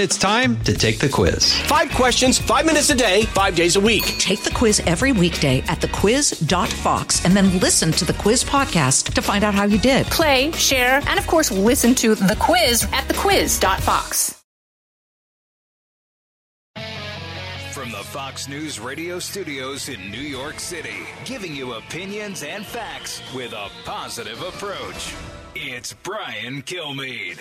It's time to take the quiz. 5 questions, 5 minutes a day, 5 days a week. Take the quiz every weekday at thequiz.fox and then listen to the quiz podcast to find out how you did. Play, share, and of course, listen to the quiz at thequiz.fox. From the Fox News radio studios in New York City, giving you opinions and facts with a positive approach. It's Brian Kilmeade.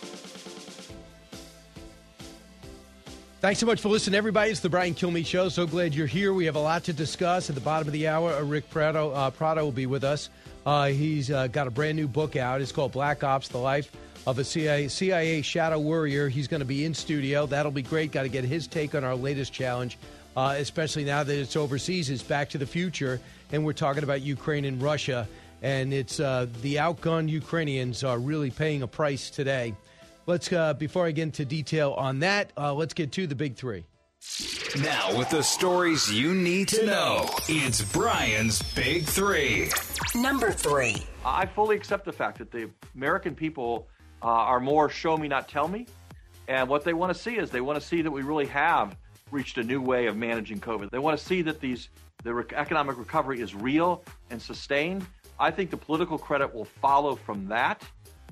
Thanks so much for listening, everybody. It's the Brian Kilmeade Show. So glad you're here. We have a lot to discuss. At the bottom of the hour, Rick Prado will be with us. He's got a brand new book out. It's called Black Ops, The Life of a CIA Shadow Warrior. He's going to be in studio. That'll be great. Got to get his take on our latest challenge, especially now that it's overseas. It's Back to the Future, and we're talking about Ukraine and Russia. And it's the outgunned Ukrainians are really paying a price today. Let's before I get into detail on that, let's get to the big three. Now, with the stories you need to know, it's Brian's Big Three. Number 3. I fully accept the fact that the American people are more show me, not tell me. And what they want to see is they want to see that we really have reached a new way of managing COVID. They want to see that the economic recovery is real and sustained. I think the political credit will follow from that.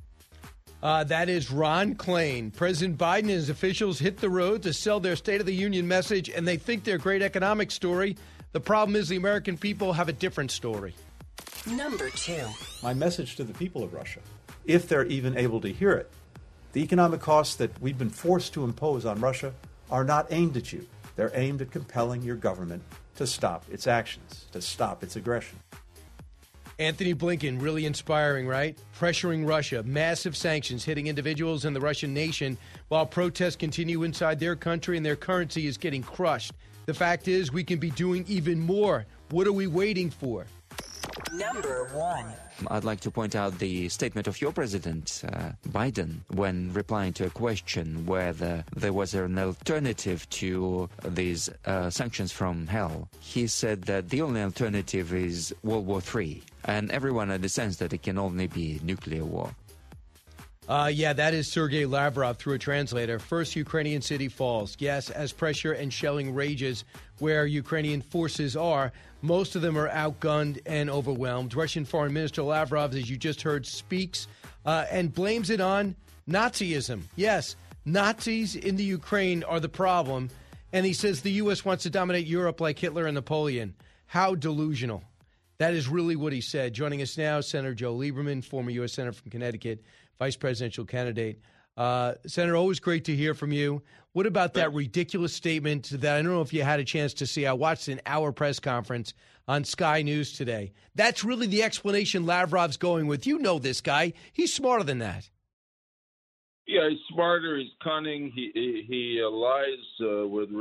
That is Ron Klain. President Biden and his officials hit the road to sell their State of the Union message, and they think their great economic story. The problem is the American people have a different story. Number 2. My message to the people of Russia, if they're even able to hear it, the economic costs that we've been forced to impose on Russia are not aimed at you. They're aimed at compelling your government to stop its actions, to stop its aggression. Anthony Blinken, really inspiring, right? Pressuring Russia, massive sanctions hitting individuals in the Russian nation while protests continue inside their country and their currency is getting crushed. The fact is, we can be doing even more. What are we waiting for? Number 1. I'd like to point out the statement of your president, Biden, when replying to a question whether there was an alternative to these sanctions from hell. He said that the only alternative is World War III, and everyone understands that it can only be nuclear war. Yeah, that is Sergei Lavrov through a translator. First Ukrainian city falls. Yes, as pressure and shelling rages where Ukrainian forces are, most of them are outgunned and overwhelmed. Russian Foreign Minister Lavrov, as you just heard, speaks and blames it on Nazism. Yes, Nazis in the Ukraine are the problem. And he says the U.S. wants to dominate Europe like Hitler and Napoleon. How delusional. That is really what he said. Joining us now, Senator Joe Lieberman, former U.S. Senator from Connecticut, vice presidential candidate. Senator, always great to hear from you. What about that ridiculous statement that I don't know if you had a chance to see? I watched an hour press conference on Sky News today. That's really the explanation Lavrov's going with. You know this guy. He's smarter than that. Yeah, he's smarter. He's cunning. He lies with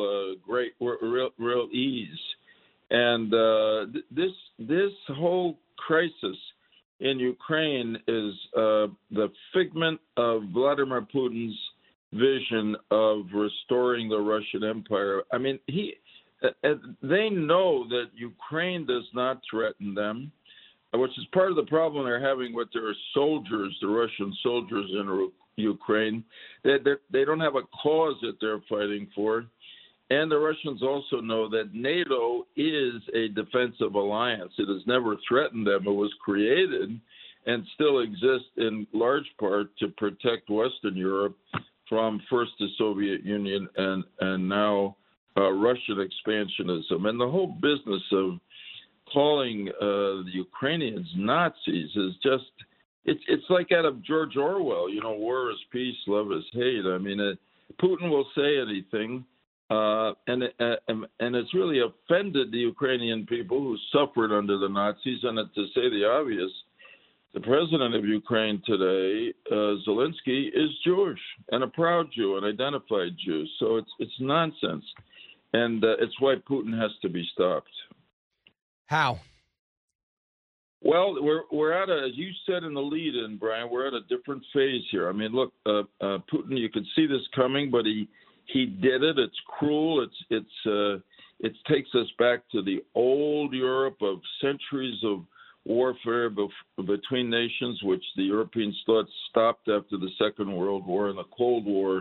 real ease. And this whole crisis in Ukraine is the figment of Vladimir Putin's vision of restoring the Russian Empire. I mean, they know that Ukraine does not threaten them, which is part of the problem they're having with their soldiers, the Russian soldiers in Ukraine. They don't have a cause that they're fighting for. And the Russians also know that NATO is a defensive alliance. It has never threatened them. It was created and still exists in large part to protect Western Europe from first the Soviet Union and now Russian expansionism. And the whole business of calling the Ukrainians Nazis is just, it's like out of George Orwell, war is peace, love is hate. I mean, Putin will say anything. And it's really offended the Ukrainian people who suffered under the Nazis. And to say the obvious, the president of Ukraine today, Zelensky, is Jewish and a proud Jew, an identified Jew. So it's nonsense. And it's why Putin has to be stopped. How? Well, we're at as you said in the lead-in, Brian, we're at a different phase here. I mean, look, Putin, you could see this coming, but he did it. It's cruel. It takes us back to the old Europe of centuries of warfare between nations, which the Europeans thought stopped after the Second World War and the Cold War,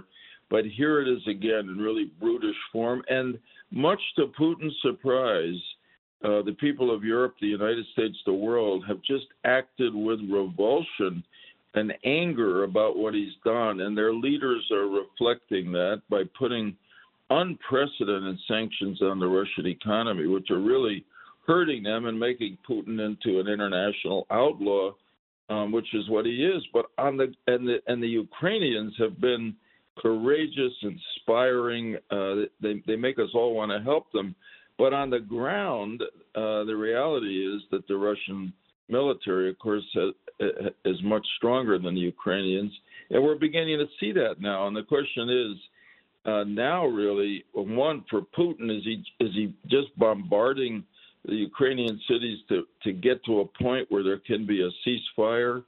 But here it is again in really brutish form. And much to Putin's surprise, the people of Europe, the United States, the world have just acted with revulsion and anger about what he's done. And their leaders are reflecting that by putting unprecedented sanctions on the Russian economy, which are really hurting them and making Putin into an international outlaw, which is what he is. But the Ukrainians have been courageous, inspiring. They make us all want to help them. But on the ground, the reality is that the Russian military, of course, is much stronger than the Ukrainians, and we're beginning to see that now. And the question is now, really, one, for Putin, is he just bombarding the Ukrainian cities to get to a point where there can be a ceasefire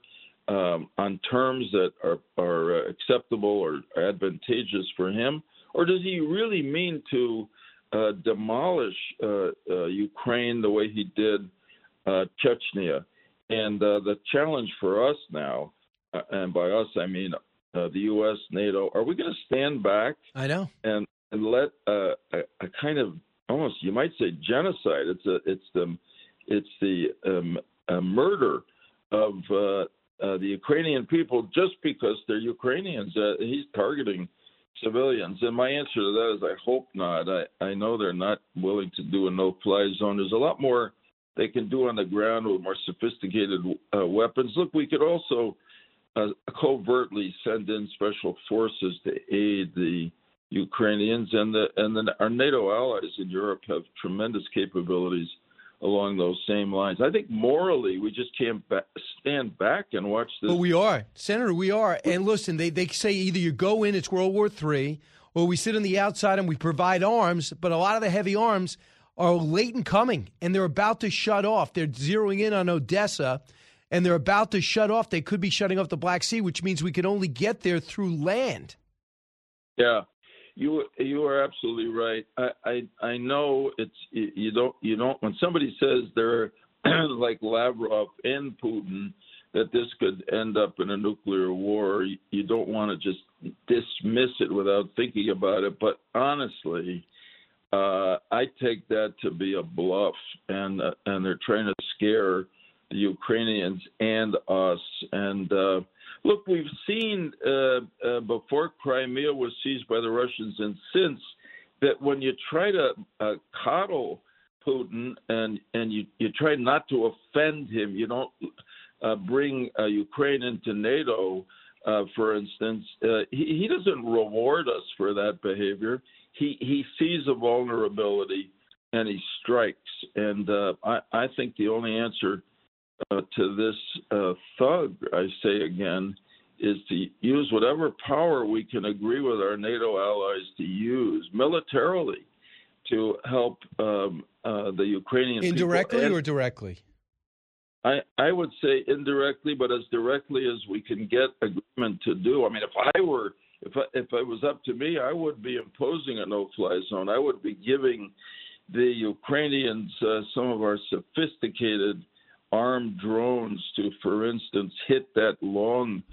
on terms that are acceptable or advantageous for him, or does he really mean to demolish Ukraine the way he did Chechnya? And the challenge for us now, and by us I mean the U.S., NATO, are we going to stand back? I know. And let a kind of almost, you might say, genocide. It's the murder of the Ukrainian people just because they're Ukrainians. He's targeting civilians. And my answer to that is I hope not. I know they're not willing to do a no-fly zone. There's a lot more they can do on the ground with more sophisticated weapons. Look, we could also covertly send in special forces to aid the Ukrainians, and our NATO allies in Europe have tremendous capabilities along those same lines. I think morally we just can't stand back and watch this. But we are, Senator, we are. And listen, they say either you go in, it's World War III, or we sit on the outside and we provide arms, but a lot of the heavy arms are late in coming, and they're about to shut off. They're zeroing in on Odessa, and they're about to shut off. They could be shutting off the Black Sea, which means we can only get there through land. Yeah, you are absolutely right. I know you don't when somebody says they're like Lavrov and Putin that this could end up in a nuclear war, you don't want to just dismiss it without thinking about it. But honestly, I take that to be a bluff, and they're trying to scare the Ukrainians and us. And look, we've seen before Crimea was seized by the Russians and since that when you try to coddle Putin and you try not to offend him, you don't bring Ukraine into NATO, for instance, he doesn't reward us for that behavior. He sees a vulnerability and he strikes. And I think the only answer to this thug, I say again, is to use whatever power we can agree with our NATO allies to use militarily to help the Ukrainian indirectly people. Or directly? I would say indirectly, but as directly as we can get agreement to do. I mean, if it was up to me, I would be imposing a no-fly zone. I would be giving the Ukrainians some of our sophisticated armed drones to, for instance, hit that long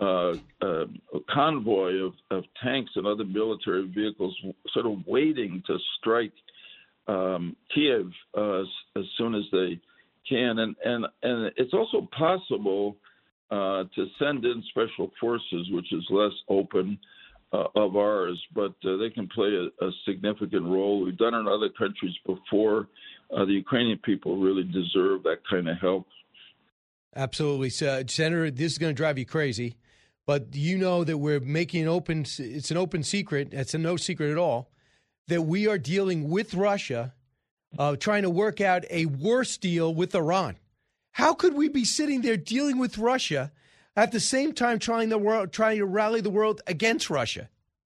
convoy of tanks and other military vehicles sort of waiting to strike Kiev as soon as they can. And it's also possible to send in special forces, which is less open of ours, but they can play a significant role. We've done it in other countries before. The Ukrainian people really deserve that kind of help. Absolutely. So, Senator, this is going to drive you crazy, but you know that we're making it's an open secret, it's no secret at all, that we are dealing with Russia, trying to work out a worse deal with Iran. How could we be sitting there dealing with Russia at the same time trying to rally the world against Russia?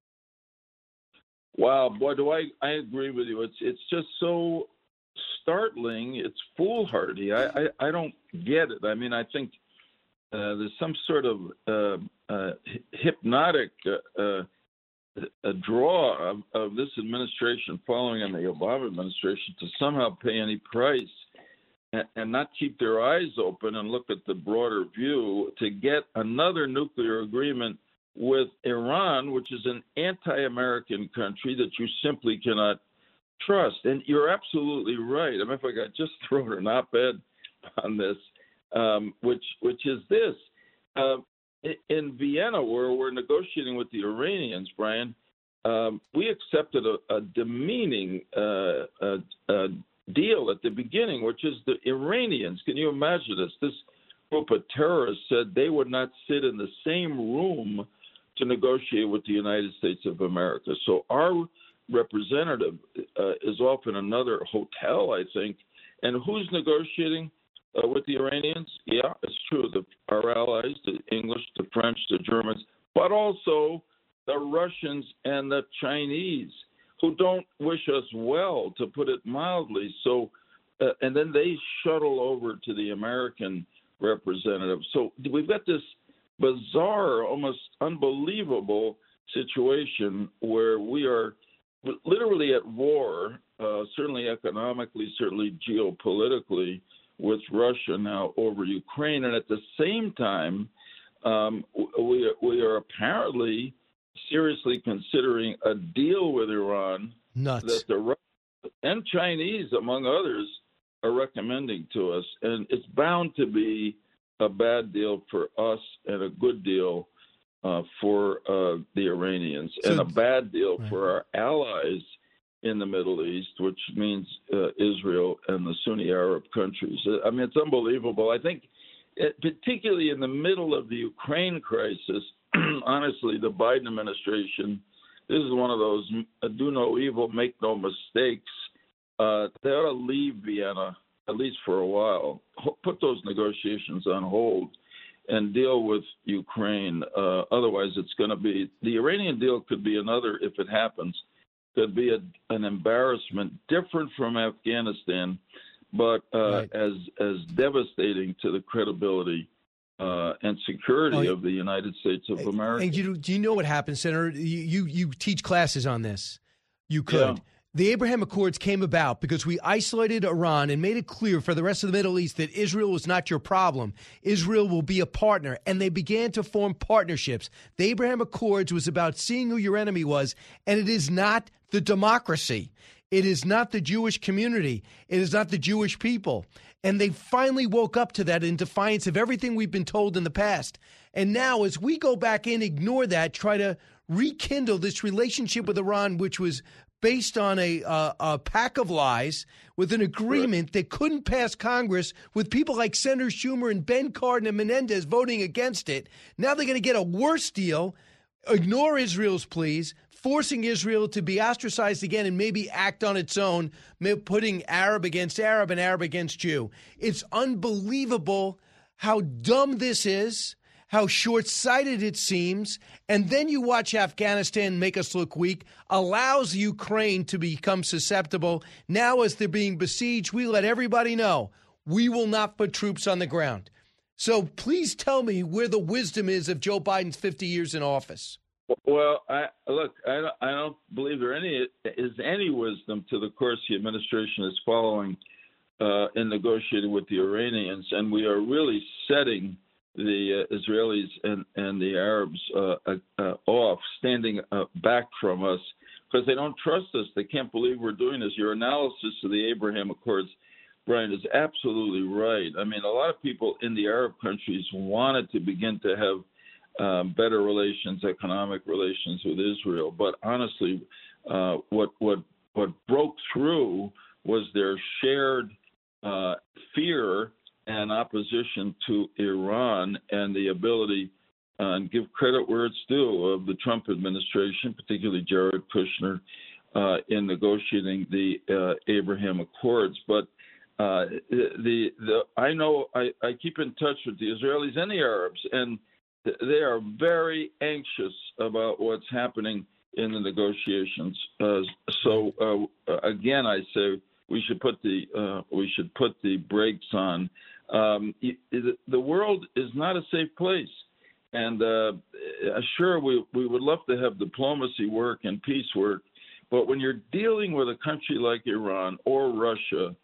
Wow, boy, I agree with you. It's just so startling. It's foolhardy. I don't get it. I mean, I think there's some sort of hypnotic draw of this administration following on the Obama administration to somehow pay any price and not keep their eyes open and look at the broader view to get another nuclear agreement with Iran, which is an anti-American country that you simply cannot trust. And you're absolutely right. I mean, if I could just throw an op-ed on this, which is this. In Vienna, where we're negotiating with the Iranians, Brian, we accepted a demeaning deal at the beginning, which is the Iranians. Can you imagine this? This group of terrorists said they would not sit in the same room to negotiate with the United States of America. So our representative is off in another hotel, I think. And who's negotiating with the Iranians? Yeah, it's true. Our allies, the English, the French, the Germans, but also the Russians and the Chinese, who don't wish us well, to put it mildly. So, and then they shuttle over to the American representative. So we've got this bizarre, almost unbelievable situation where we are literally at war, certainly economically, certainly geopolitically, with Russia now over Ukraine. And at the same time, we are apparently seriously considering a deal with Iran that the Russians and Chinese, among others, are recommending to us. And it's bound to be a bad deal for us and a good deal for the Iranians, and a bad deal for our allies in the Middle East, which means Israel and the Sunni Arab countries. I mean, it's unbelievable. I think, particularly in the middle of the Ukraine crisis, honestly, the Biden administration, this is one of those do no evil, make no mistakes. They ought to leave Vienna, at least for a while, put those negotiations on hold and deal with Ukraine. Otherwise, it's going to be, the Iranian deal could be another, if it happens, could be an embarrassment, different from Afghanistan, but as devastating to the credibility and security of the United States of America. And do you know what happened, Senator? You teach classes on this. You could. Yeah. The Abraham Accords came about because we isolated Iran and made it clear for the rest of the Middle East that Israel was not your problem. Israel will be a partner, and they began to form partnerships. The Abraham Accords was about seeing who your enemy was, and it is not the democracy. It is not the Jewish community. It is not the Jewish people. And they finally woke up to that in defiance of everything we've been told in the past. And now, as we go back in, ignore that, try to rekindle this relationship with Iran, which was based on a pack of lies, with an agreement that couldn't pass Congress, with people like Senator Schumer and Ben Cardin and Menendez voting against it. Now they're going to get a worse deal, ignore Israel's pleas, forcing Israel to be ostracized again and maybe act on its own, putting Arab against Arab and Arab against Jew. It's unbelievable how dumb this is, how short-sighted it seems, and then you watch Afghanistan make us look weak, allows Ukraine to become susceptible. Now, as they're being besieged, we let everybody know we will not put troops on the ground. So please tell me where the wisdom is of Joe Biden's 50 years in office. Well, I don't believe there is any wisdom to the course the administration is following in negotiating with the Iranians, and we are really setting the Israelis and the Arabs off, standing back from us, because they don't trust us. They can't believe we're doing this. Your analysis of the Abraham Accords, Brian, is absolutely right. I mean, a lot of people in the Arab countries wanted to begin to have better relations, economic relations with Israel. But honestly, what broke through was their shared fear and opposition to Iran, and the ability, and give credit where it's due, of the Trump administration, particularly Jared Kushner, in negotiating the Abraham Accords. But I know I keep in touch with the Israelis and the Arabs, and they are very anxious about what's happening in the negotiations. So again, I say we should put the brakes on. The world is not a safe place, and sure, we would love to have diplomacy work and peace work, but when you're dealing with a country like Iran or Russia,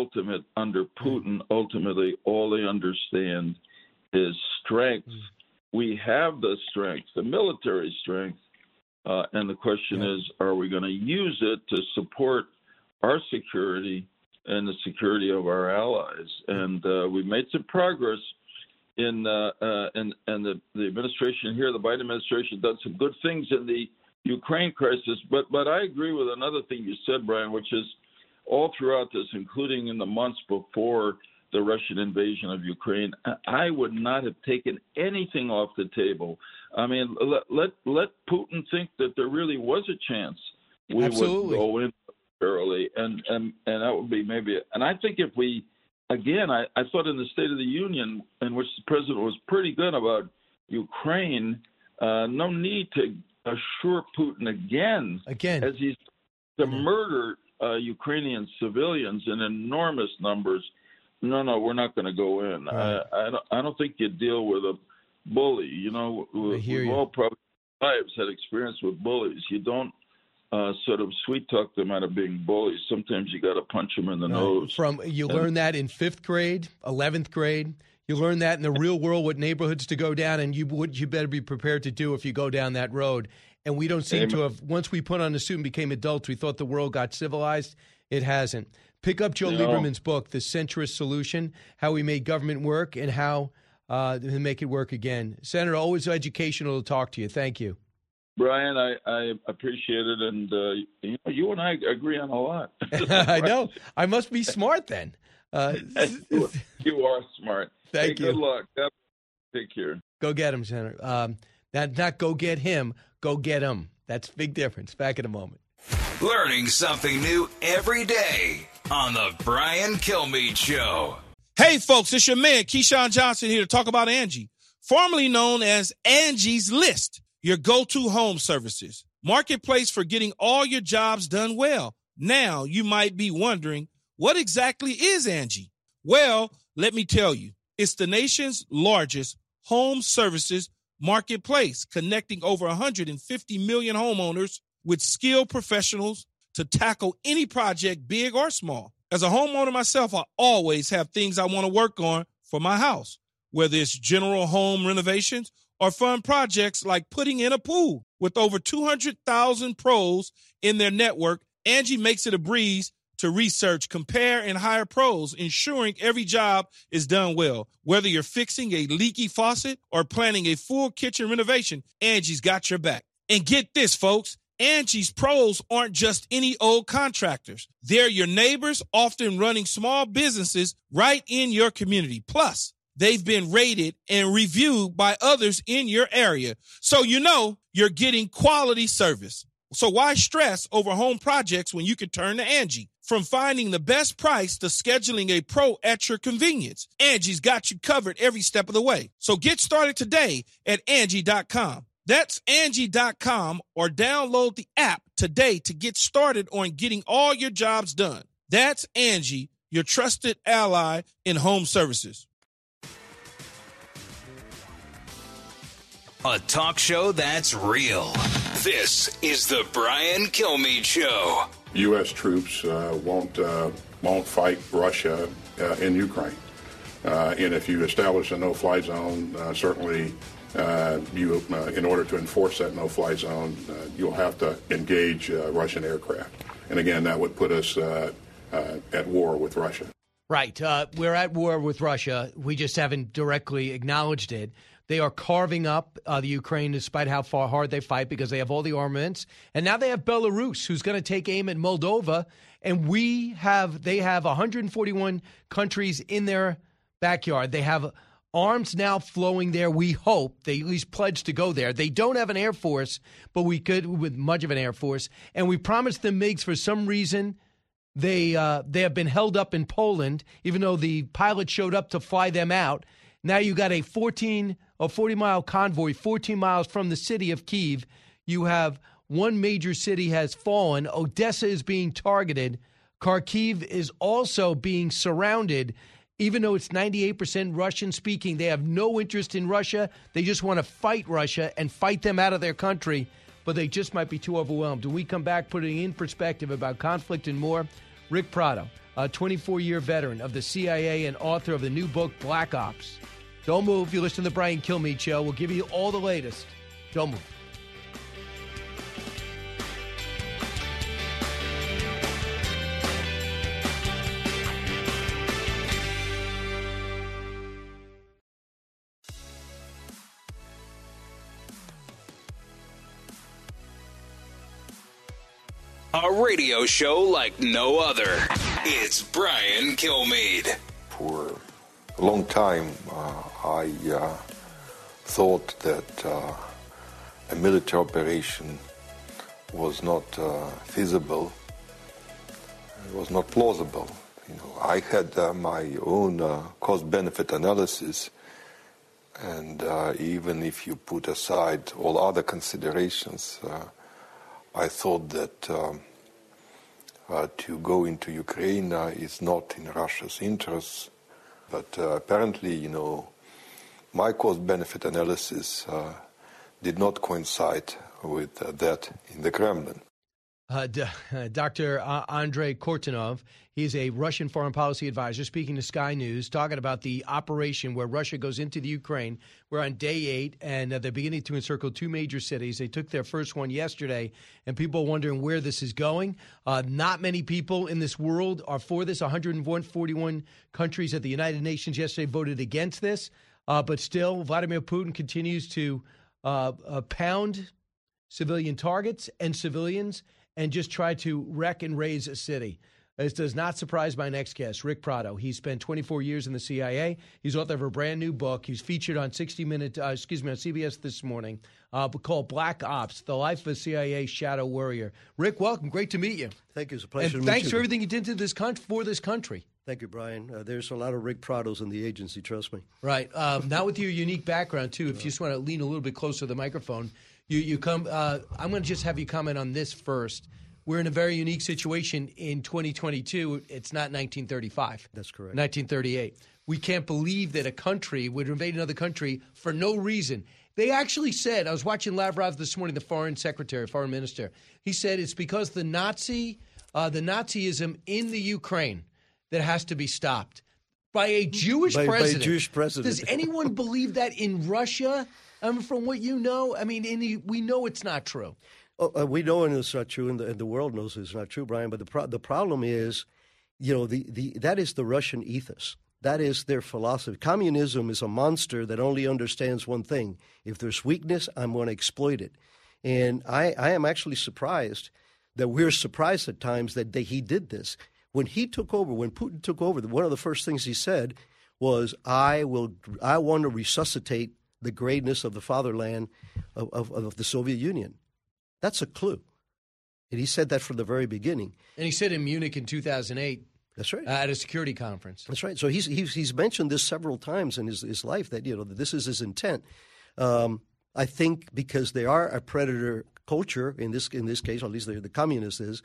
under Putin, ultimately all they understand is strength we have the strength, the military strength, and the question is, are we going to use it to support our security and the security of our allies? And we've made some progress in the administration here. The Biden administration done some good things in the Ukraine crisis. But I agree with another thing you said, Brian, which is all throughout this, including in the months before the Russian invasion of Ukraine, I would not have taken anything off the table. I mean, let Putin think that there really was a chance we Absolutely. would go in early, and that would be maybe. And I think if we, again, I thought in the State of the Union, in which the president was pretty good about Ukraine, no need to assure Putin again as he's to murder Ukrainian civilians in enormous numbers. No, we're not going to go in. Right. I don't think you deal with a bully. You know, we've all probably lives had experience with bullies. You don't sort of sweet talk them out of being bullies. Sometimes you got to punch them in the nose. You learn that in 5th grade, 11th grade. You learn that in the real world, what neighborhoods to go down, and you better be prepared to do if you go down that road. And we don't seem to have, once we put on a suit and became adults, we thought the world got civilized. It hasn't. Pick up Joe Lieberman's book, The Centrist Solution, How We Made Government Work and How to Make It Work Again. Senator, always educational to talk to you. Thank you. Brian, I appreciate it. And you and I agree on a lot. I know. I must be smart then. You are smart. Thank you. Good luck. Take care. Go get him, Senator. Not go get him, go get him. That's a big difference. Back in a moment. Learning something new every day on the Brian Kilmeade Show. Hey, folks, it's your man, Keyshawn Johnson, here to talk about Angie, formerly known as Angie's List, your go-to home services. Marketplace for getting all your jobs done well. Now, you might be wondering, what exactly is Angie? Well, let me tell you, it's the nation's largest home services marketplace, connecting over 150 million homeowners with skilled professionals to tackle any project, big or small. As a homeowner myself, I always have things I want to work on for my house, whether it's general home renovations or fun projects like putting in a pool. With over 200,000 pros in their network, Angie makes it a breeze to research, compare, and hire pros, ensuring every job is done well. Whether you're fixing a leaky faucet or planning a full kitchen renovation, Angie's got your back. And get this, folks. Angie's pros aren't just any old contractors. They're your neighbors, often running small businesses right in your community. Plus, they've been rated and reviewed by others in your area. So you know you're getting quality service. So why stress over home projects when you can turn to Angie? From finding the best price to scheduling a pro at your convenience, Angie's got you covered every step of the way. So get started today at Angie.com. That's Angie.com, or download the app today to get started on getting all your jobs done. That's Angie, your trusted ally in home services. A talk show that's real. This is the Brian Kilmeade Show. U.S. troops won't fight Russia in Ukraine. And if you establish a no-fly zone, certainly in order to enforce that no-fly zone, you'll have to engage Russian aircraft. And again, that would put us at war with Russia. Right. We're at war with Russia. We just haven't directly acknowledged it. They are carving up the Ukraine despite how hard they fight because they have all the armaments. And now they have Belarus, who's going to take aim at Moldova. And they have 141 countries in their backyard. They have arms now flowing there. We hope they at least pledge to go there. They don't have an air force, but we could with much of an air force. And we promised them MiGs. For some reason, they have been held up in Poland, even though the pilot showed up to fly them out. Now you got a 40-mile convoy, 14 miles from the city of Kyiv. You have one major city has fallen. Odessa is being targeted. Kharkiv is also being surrounded. Even though it's 98% Russian-speaking, they have no interest in Russia. They just want to fight Russia and fight them out of their country, but they just might be too overwhelmed. When we come back, putting in perspective about conflict and more, Rick Prado, a 24-year veteran of the CIA and author of the new book, Black Ops. Don't move. You listen to the Brian Kilmeade Show. We'll give you all the latest. Don't move. A radio show like no other. It's Brian Kilmeade. For a long time, I thought that a military operation was not feasible. It was not plausible. I had my own cost-benefit analysis, and even if you put aside all other considerations, I thought that to go into Ukraine is not in Russia's interests. But apparently, my cost-benefit analysis did not coincide with that in the Kremlin. Dr. Andrei Kortunov, he's a Russian foreign policy advisor, speaking to Sky News, talking about the operation where Russia goes into the Ukraine. We're on day 8, and they're beginning to encircle 2 major cities. They took their first one yesterday, and people are wondering where this is going. Not many people in this world are for this. 141 countries at the United Nations yesterday voted against this. But still, Vladimir Putin continues to pound civilian targets and civilians and just try to wreck and raze a city. This does not surprise my next guest, Rick Prado. He spent 24 years in the CIA. He's author of a brand new book. He's featured on on CBS this morning, called Black Ops: The Life of a CIA Shadow Warrior. Rick, welcome. Great to meet you. Thank you. It's a pleasure to meet you. Thanks for everything you did for this country. Thank you, Brian. There's a lot of Rick Prados in the agency, trust me. Right. Now with your unique background, too, if you just want to lean a little bit closer to the microphone, you come. I'm going to just have you comment on this first. We're in a very unique situation in 2022. It's not 1935. That's correct. 1938. We can't believe that a country would invade another country for no reason. They actually said, I was watching Lavrov this morning, the foreign minister. He said it's because the Nazism in the Ukraine that has to be stopped by a Jewish president. By a Jewish president. Does anyone believe that in Russia? From what you know, we know it's not true. We know it's not true, and the world knows it's not true, Brian. But the problem is, that is the Russian ethos. That is their philosophy. Communism is a monster that only understands one thing: if there's weakness, I'm going to exploit it. And I am actually surprised that we're surprised at times that he did this. When Putin took over, one of the first things he said was, I want to resuscitate the greatness of the fatherland of the Soviet Union. That's a clue. And he said that from the very beginning. And he said in Munich in 2008. That's right. At a security conference. That's right. So he's mentioned this several times in his life that that this is his intent. I think because they are a predator culture in this case, or at least the communists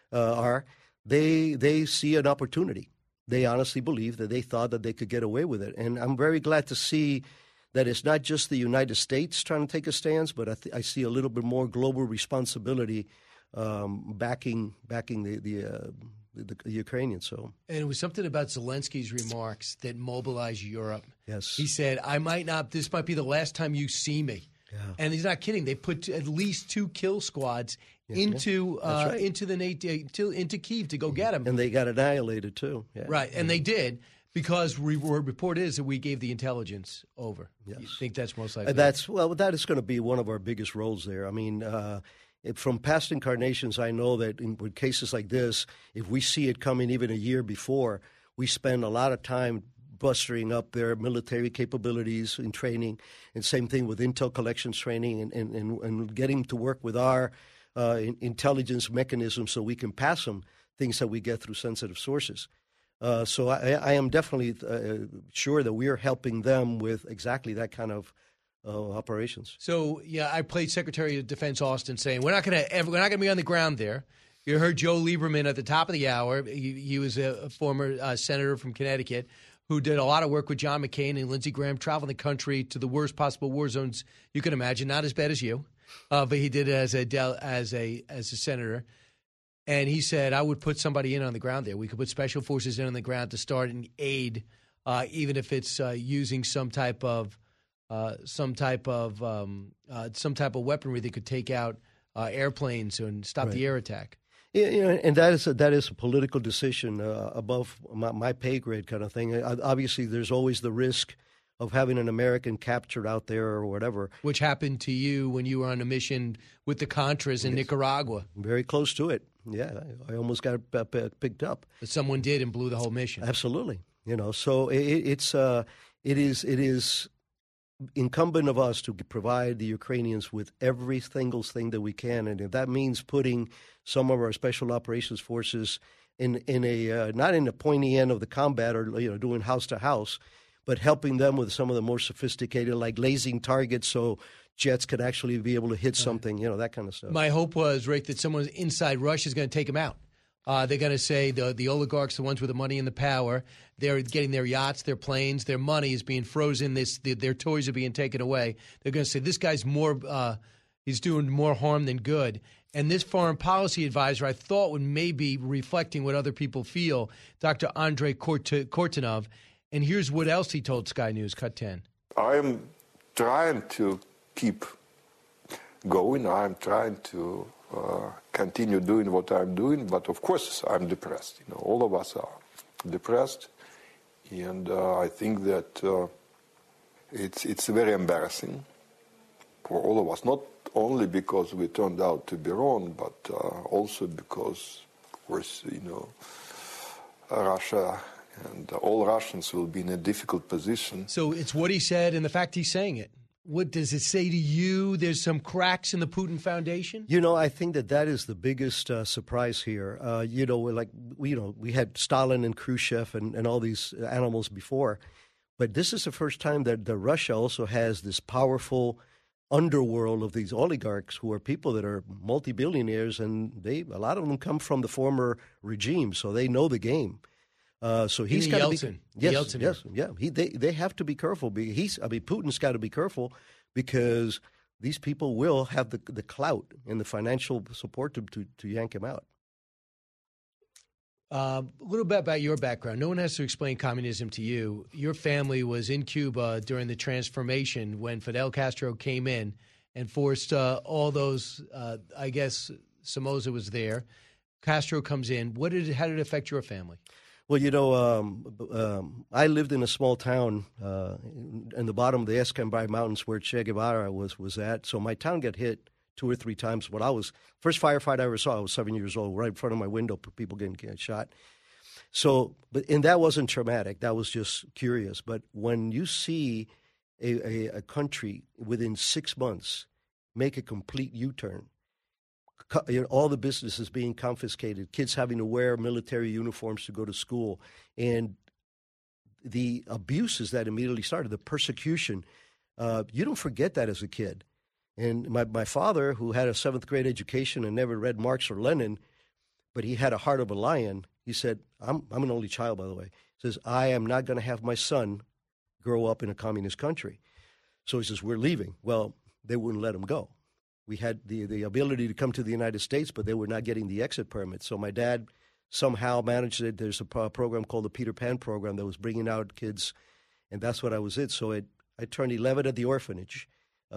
they see an opportunity. They honestly believe that they thought that they could get away with it. And I'm very glad to see that it's not just the United States trying to take a stance, but I see a little bit more global responsibility backing the Ukrainians. So, and it was something about Zelensky's remarks that mobilized Europe. Yes, he said, this might be the last time you see me. Yeah. And he's not kidding. They put at least 2 kill squads into Kyiv to go get him, and they got annihilated too. Yeah. Right, and they did. Because report is that we gave the intelligence over. Yes. You think that's most likely? That is going to be one of our biggest roles there. I mean, from past incarnations, I know that with cases like this, if we see it coming even a year before, we spend a lot of time bustering up their military capabilities in training, and same thing with intel collections training and getting to work with our intelligence mechanisms so we can pass them things that we get through sensitive sources. So I am definitely sure that we are helping them with exactly that kind of operations. So I played Secretary of Defense Austin saying we're not going to be on the ground there. You heard Joe Lieberman at the top of the hour. He was a former senator from Connecticut who did a lot of work with John McCain and Lindsey Graham, traveling the country to the worst possible war zones you can imagine. Not as bad as you, but he did it as a senator. And he said, I would put somebody in on the ground there. We could put special forces in on the ground to start and aid even if it's using some type of weaponry that could take out airplanes and stop the air attack. Yeah, and that is a political decision above my pay grade kind of thing. Obviously, there's always the risk of having an American captured out there or whatever. Which happened to you when you were on a mission with the Contras in Nicaragua. Very close to it. Yeah, I almost got picked up. But someone did and blew the whole mission. Absolutely. So it is incumbent of us to provide the Ukrainians with every single thing that we can, and if that means putting some of our special operations forces in a not in the pointy end of the combat or doing house to house, but helping them with some of the more sophisticated, like lasing targets so jets could actually be able to hit something, that kind of stuff. My hope was, Rick, that someone inside Russia is going to take them out. They're going to say the oligarchs, the ones with the money and the power, they're getting their yachts, their planes, their money is being frozen. Their toys are being taken away. They're going to say this guy's he's doing more harm than good. And this foreign policy advisor, I thought, would maybe reflecting what other people feel, Dr. Andrei Kortunov. And here's what else he told Sky News, Cut 10. I'm trying to keep going. I'm trying to continue doing what I'm doing. But, of course, I'm depressed. All of us are depressed. And I think that it's very embarrassing for all of us, not only because we turned out to be wrong, but also because, of course, Russia and all Russians will be in a difficult position. So it's what he said and the fact he's saying it. What does it say to you? There's some cracks in the Putin Foundation? I think that is the biggest surprise here. We had Stalin and Khrushchev and all these animals before, but this is the first time that Russia also has this powerful underworld of these oligarchs who are people that are multi-billionaires, and a lot of them come from the former regime, so they know the game. So he's got to be. Yes. They have to be careful. Putin's got to be careful because these people will have the clout and the financial support to yank him out. A little bit about your background. No one has to explain communism to you. Your family was in Cuba during the transformation when Fidel Castro came in and forced all those. I guess Somoza was there. Castro comes in. How did it affect your family? Well, I lived in a small town in the bottom of the Escambray Mountains where Che Guevara was at. So my town got hit 2 or 3 times. First firefight I ever saw, I was 7 years old, right in front of my window, people getting shot. So, and that wasn't traumatic. That was just curious. But when you see a country within 6 months make a complete U-turn, all the businesses being confiscated, kids having to wear military uniforms to go to school, and the abuses that immediately started, the persecution, you don't forget that as a kid. And my father, who had a 7th grade education and never read Marx or Lenin, but he had a heart of a lion, he said, I'm an only child, by the way, he says, I am not going to have my son grow up in a communist country. So he says, we're leaving. Well, they wouldn't let him go. We had the ability to come to the United States, but they were not getting the exit permit. So my dad somehow managed it. There's a program called the Peter Pan program that was bringing out kids, and that's what I was in. So I turned 11 at the orphanage.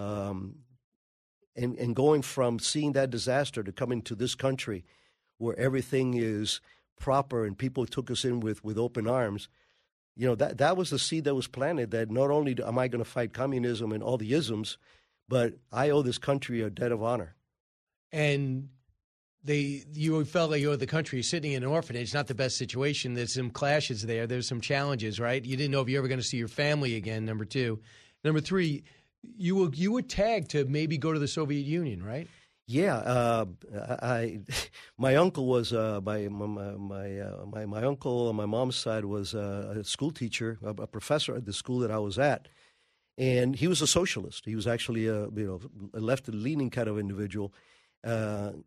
And going from seeing that disaster to coming to this country where everything is proper and people took us in with open arms, that was the seed that was planted, that not only am I going to fight communism and all the isms, but I owe this country a debt of honor. And you felt like you owed the country. Sitting in an orphanage, not the best situation. There's some clashes there. There's some challenges, right? You didn't know if you were ever going to see your family again, number 2. Number 3, you were tagged to maybe go to the Soviet Union, right? Yeah. My uncle was my uncle on my mom's side was a school teacher, a professor at the school that I was at. And he was a socialist. He was actually a left-leaning kind of individual. But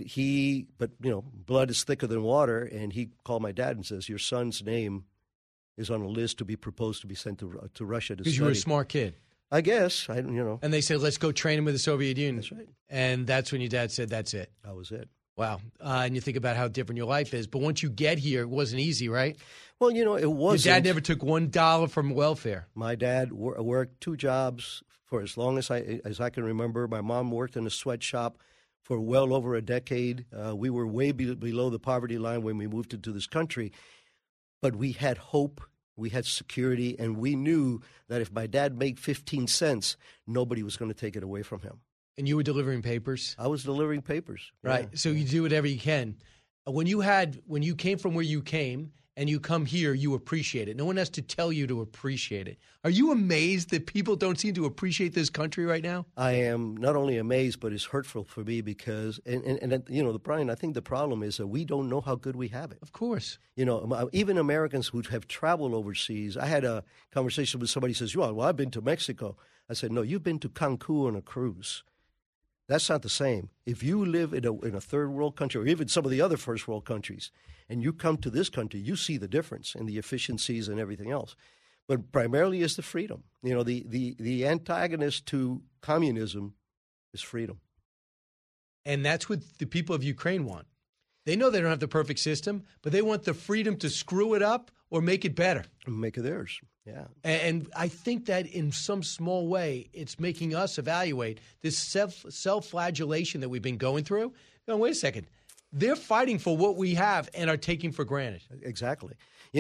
blood is thicker than water. And he called my dad and says, your son's name is on a list to be proposed to be sent to Russia to study. Because you were a smart kid. I guess. And they said, let's go train him with the Soviet Union. That's right. And that's when your dad said, that's it. That was it. Wow. And you think about how different your life is. But once you get here, it wasn't easy, right? Well, it wasn't. Your dad never took $1 from welfare. My dad worked 2 jobs for as long as I can remember. My mom worked in a sweatshop for well over a decade. We were way below the poverty line when we moved into this country. But we had hope, we had security, and we knew that if my dad made 15 cents, nobody was going to take it away from him. And you were delivering papers? I was delivering papers. Right. Yeah. So you do whatever you can. When you came from where you came and you come here, you appreciate it. No one has to tell you to appreciate it. Are you amazed that people don't seem to appreciate this country right now? I am not only amazed, but it's hurtful for me because, Brian, I think the problem is that we don't know how good we have it. Of course. Even Americans who have traveled overseas. I had a conversation with somebody who says, well, I've been to Mexico. I said, no, you've been to Cancun on a cruise. That's not the same. If you live in a third world country or even some of the other first world countries and you come to this country, you see the difference in the efficiencies and everything else. But primarily is the freedom. The antagonist to communism is freedom. And that's what the people of Ukraine want. They know they don't have the perfect system, but they want the freedom to screw it up or make it better. Make it theirs. Yeah. And I think that in some small way, it's making us evaluate this self-flagellation that we've been going through. Wait a second. They're fighting for what we have and are taking for granted. Exactly.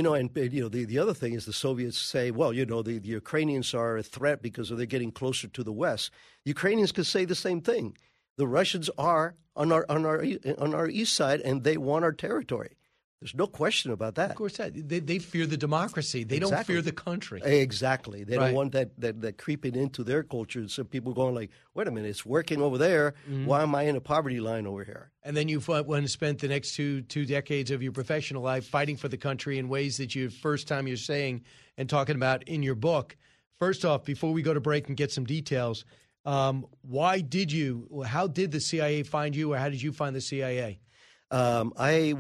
The other thing is the Soviets say, well, the Ukrainians are a threat because they're getting closer to the West. Ukrainians could say the same thing. The Russians are on our east side, and they want our territory. There's no question about that. Of course, they fear the democracy. They don't fear the country. Exactly. They don't want that creeping into their culture. So people going like, wait a minute, it's working over there. Mm-hmm. Why am I in a poverty line over here? And then you went and spent the next two decades of your professional life fighting for the country in ways that first time you're saying and talking about in your book. First off, before we go to break and get some details, how did the CIA find you, or how did you find the CIA? When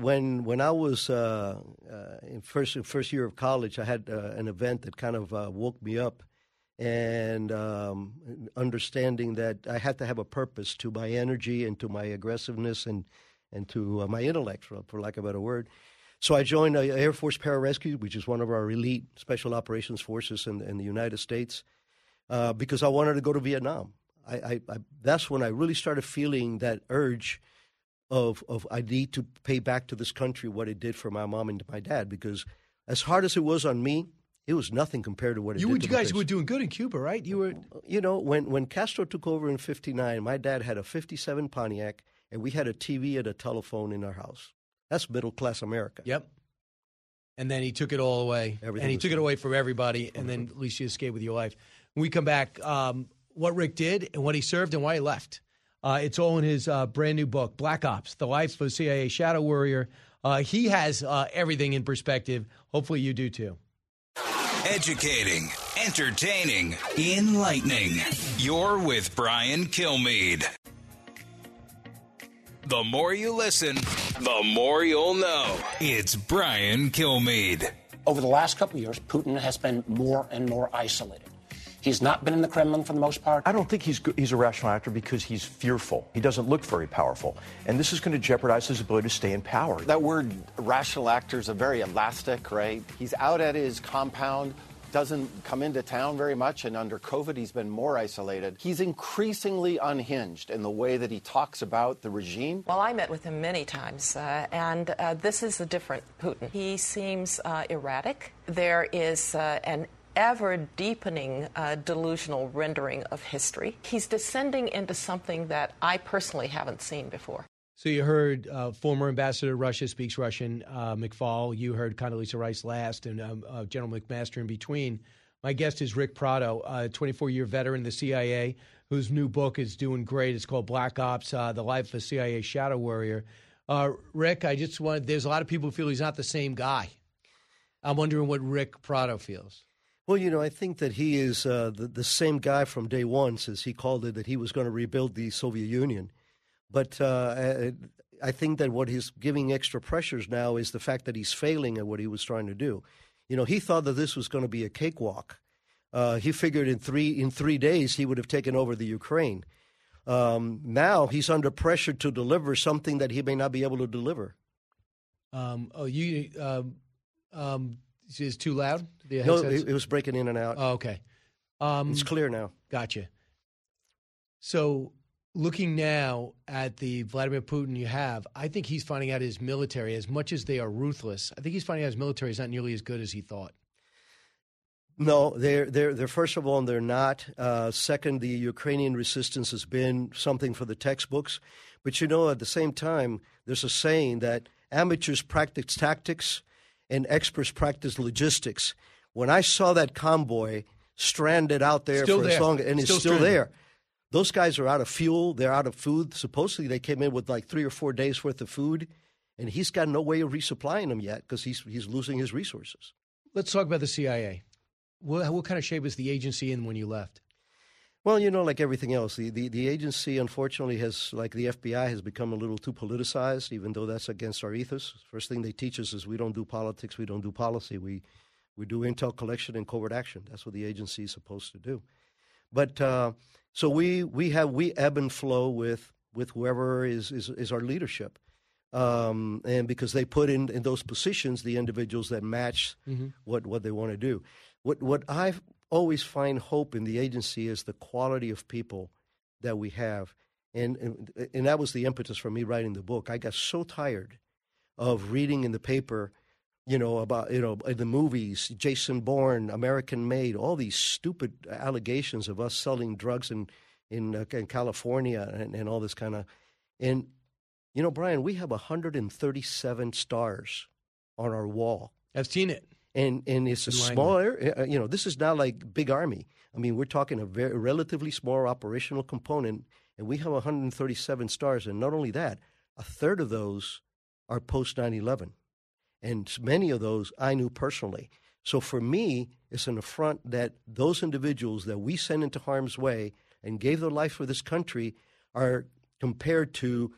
I was in first year of college, I had an event that kind of woke me up, and understanding that I had to have a purpose to my energy and to my aggressiveness and to my intellect, for lack of a better word. So I joined Air Force Pararescue, which is one of our elite special operations forces in the United States, because I wanted to go to Vietnam. That's when I really started feeling that urge of I need to pay back to this country what it did for my mom and my dad, because as hard as it was on me, it was nothing compared to what it did to you guys were doing good in Cuba, right? You were, when Castro took over in '59, my dad had a '57 Pontiac, and we had a TV and a telephone in our house. That's middle class America. Yep. And then he took it all away, and he took it away from everybody, and then at least you escaped with your life. When we come back, what Rick did and what he served and why he left. It's all in his brand new book, Black Ops, The Life of a CIA Shadow Warrior. He has everything in perspective. Hopefully you do too. Educating, entertaining, enlightening. You're with Brian Kilmeade. The more you listen, the more you'll know. It's Brian Kilmeade. Over the last couple of years, Putin has been more and more isolated. He's not been in the Kremlin for the most part. I don't think he's a rational actor because he's fearful. He doesn't look very powerful. And this is going to jeopardize his ability to stay in power. That word rational actor is a very elastic, right? He's out at his compound, doesn't come into town very much, and under COVID he's been more isolated. He's increasingly unhinged in the way that he talks about the regime. Well, I met with him many times, and this is a different Putin. He seems erratic. There is an ever-deepening delusional rendering of history. He's descending into something that I personally haven't seen before. So you heard former ambassador to Russia speaks Russian, McFaul. You heard Condoleezza Rice last, and General McMaster in between. My guest is Rick Prado, a 24-year veteran of the CIA, whose new book is doing great. It's called Black Ops, The Life of a CIA Shadow Warrior. Rick, there's a lot of people who feel he's not the same guy. I'm wondering what Rick Prado feels. Well, I think that he is the same guy from day one, since he called it that he was going to rebuild the Soviet Union. But I think that what he's giving extra pressures now is the fact that he's failing at what he was trying to do. He thought that this was going to be a cakewalk. He figured in three days he would have taken over the Ukraine. Now he's under pressure to deliver something that he may not be able to deliver. Is it too loud? No, it was breaking in and out. Oh, okay. It's clear now. Gotcha. So looking now at the Vladimir Putin you have, I think he's finding out his military, as much as they are ruthless, I think he's finding out his military is not nearly as good as he thought. No, they're first of all, they're not. Second, the Ukrainian resistance has been something for the textbooks. But, at the same time, there's a saying that amateurs practice tactics and experts practice logistics. When I saw that convoy stranded out there as long, and it's still there, those guys are out of fuel. They're out of food. Supposedly, they came in with like 3 or 4 days worth of food, and he's got no way of resupplying them yet because he's losing his resources. Let's talk about the CIA. What kind of shape was the agency in when you left? Well, like everything else, the agency, unfortunately, like the FBI, has become a little too politicized, even though that's against our ethos. First thing they teach us is we don't do politics, we don't do policy. We do intel collection and covert action. That's what the agency is supposed to do. But so we ebb and flow with whoever is our leadership. And because they put in those positions the individuals that match what they want to do. What I always find hope in the agency is the quality of people that we have. And that was the impetus for me writing the book. I got so tired of reading in the paper, about, in the movies, Jason Bourne, American Made, all these stupid allegations of us selling drugs in California and all this kind of. And, Brian, we have 137 stars on our wall. I've seen it. And it's a small area. This is not like big army. I mean, we're talking a very relatively small operational component, and we have 137 stars. And not only that, a third of those are post 9/11, and many of those I knew personally. So for me, it's an affront that those individuals that we sent into harm's way and gave their life for this country are compared to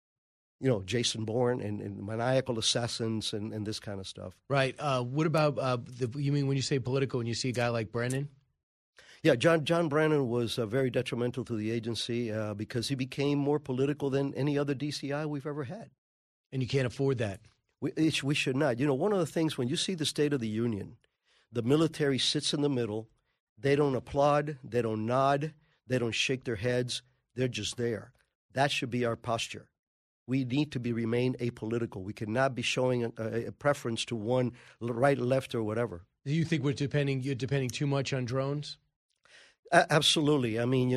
Jason Bourne and maniacal assassins and this kind of stuff. Right. What about you mean when you say political, when you see a guy like Brennan? Yeah, John Brennan was very detrimental to the agency because he became more political than any other DCI we've ever had. And you can't afford that. We should not. One of the things, when you see the State of the Union, the military sits in the middle. They don't applaud. They don't nod. They don't shake their heads. They're just there. That should be our posture. We need to remain apolitical. We cannot be showing a preference to one right, left, or whatever. Do you think you're depending too much on drones? Absolutely. I mean,